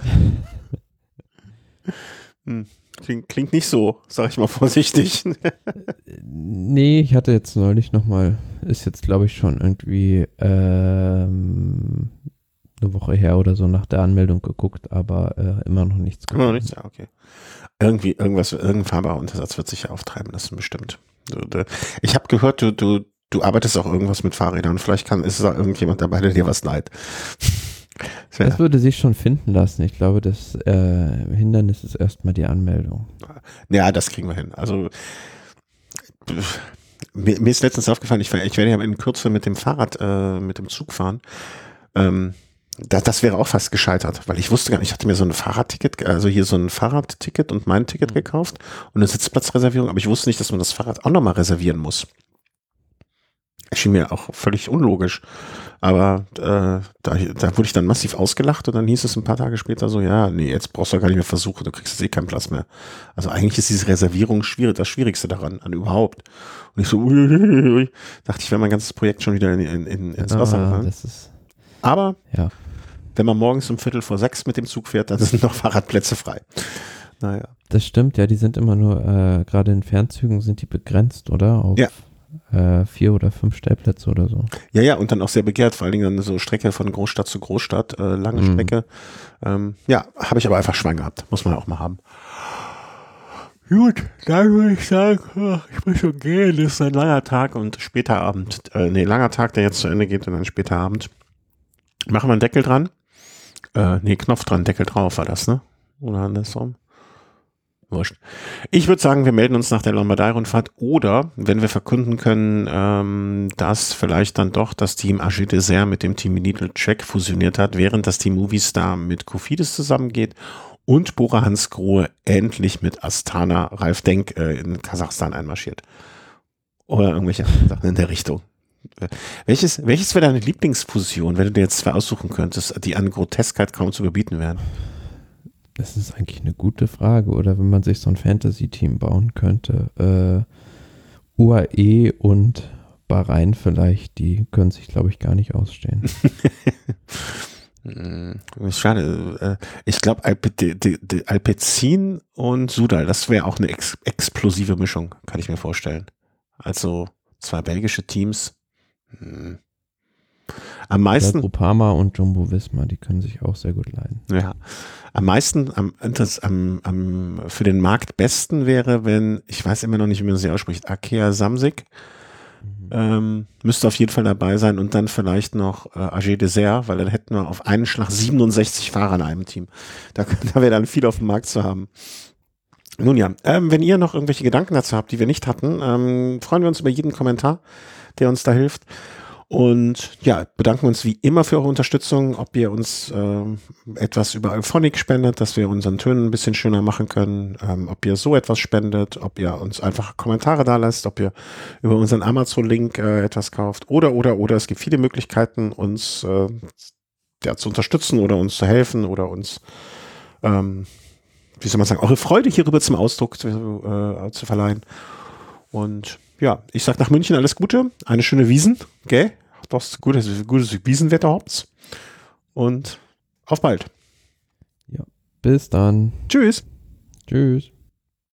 Klingt nicht so, sag ich mal vorsichtig. Nee, ich hatte jetzt neulich nochmal, ist jetzt glaube ich schon irgendwie eine Woche her oder so nach der Anmeldung geguckt, aber immer noch nichts gefunden. Immer noch nichts, ja, okay. Irgendein fahrbarer Untersatz wird sich ja auftreiben lassen, bestimmt. Ich habe gehört, du arbeitest auch irgendwas mit Fahrrädern. Vielleicht ist da irgendjemand dabei, der dir was leiht. Das würde sich schon finden lassen. Ich glaube, das Hindernis ist erstmal die Anmeldung. Ja, das kriegen wir hin. Also mir ist letztens aufgefallen, ich werde ja in Kürze mit dem Fahrrad, mit dem Zug fahren. Das wäre auch fast gescheitert, weil ich wusste gar nicht, ich hatte mir so ein Fahrradticket, also hier so ein Fahrradticket und mein Ticket gekauft und eine Sitzplatzreservierung, aber ich wusste nicht, dass man das Fahrrad auch nochmal reservieren muss. Erschien mir auch völlig unlogisch. Aber da wurde ich dann massiv ausgelacht und dann hieß es ein paar Tage später so, ja, nee, jetzt brauchst du gar nicht mehr versuchen, du kriegst jetzt keinen Platz mehr. Also eigentlich ist diese Reservierung das Schwierigste daran, an überhaupt. Und ich so, dachte ich, wäre mein ganzes Projekt schon wieder ins Wasser gefallen. Aber wenn man morgens um 5:45 mit dem Zug fährt, dann sind noch Fahrradplätze frei. Naja. Das stimmt, ja, die sind immer nur, gerade in Fernzügen sind die begrenzt, oder? Auf 4 oder 5 Stellplätze oder so. Ja, und dann auch sehr begehrt, vor allen Dingen dann so Strecke von Großstadt zu Großstadt, lange Strecke. Habe ich aber einfach Schwein gehabt, muss man auch mal haben. Gut, dann würde ich sagen, ich muss schon gehen, das ist ein langer Tag und später Abend. Langer Tag, der jetzt zu Ende geht und dann später Abend. Machen wir einen Deckel dran? Knopf dran, Deckel drauf war das, ne? Oder andersrum? Wurscht. Ich würde sagen, wir melden uns nach der Lombardei-Rundfahrt oder, wenn wir verkünden können, dass vielleicht dann doch das Team AG Dessert mit dem Team Lidl-Check fusioniert hat, während das Team Movistar mit Cofidis zusammengeht und Bora Hansgrohe endlich mit Astana Ralf Denk in Kasachstan einmarschiert. Oder irgendwelche Sachen in der Richtung. Welches wäre deine Lieblingsfusion, wenn du dir jetzt 2 aussuchen könntest, die an Groteskheit kaum zu überbieten wären? Das ist eigentlich eine gute Frage. Oder wenn man sich so ein Fantasy-Team bauen könnte. UAE und Bahrain vielleicht, die können sich, glaube ich, gar nicht ausstehen. Schade. Ich glaube, Alpecin und Soudal, das wäre auch eine explosive Mischung, kann ich mir vorstellen. Also 2 belgische Teams. Am meisten. Groupama und Jumbo Visma, die können sich auch sehr gut leiden. Ja. Am meisten, für den Markt besten wäre, wenn, ich weiß immer noch nicht, wie man sie ausspricht, Arkea Samsic. Müsste auf jeden Fall dabei sein und dann vielleicht noch AG Dessert, weil dann hätten wir auf einen Schlag 67 Fahrer in einem Team. Da wäre dann viel auf dem Markt zu haben. Nun ja, wenn ihr noch irgendwelche Gedanken dazu habt, die wir nicht hatten, freuen wir uns über jeden Kommentar, der uns da hilft. Und ja, bedanken uns wie immer für eure Unterstützung, ob ihr uns etwas über Euphonic spendet, dass wir unseren Tönen ein bisschen schöner machen können, ob ihr so etwas spendet, ob ihr uns einfach Kommentare da lasst, ob ihr über unseren Amazon-Link etwas kauft oder. Es gibt viele Möglichkeiten, uns zu unterstützen oder uns zu helfen oder uns, wie soll man sagen, eure Freude hierüber zum Ausdruck zu verleihen. Und ja, ich sag nach München alles Gute, eine schöne Wiesn, gell? Doch gutes Wiesenwetter habt. Und auf bald. Ja, bis dann. Tschüss. Tschüss.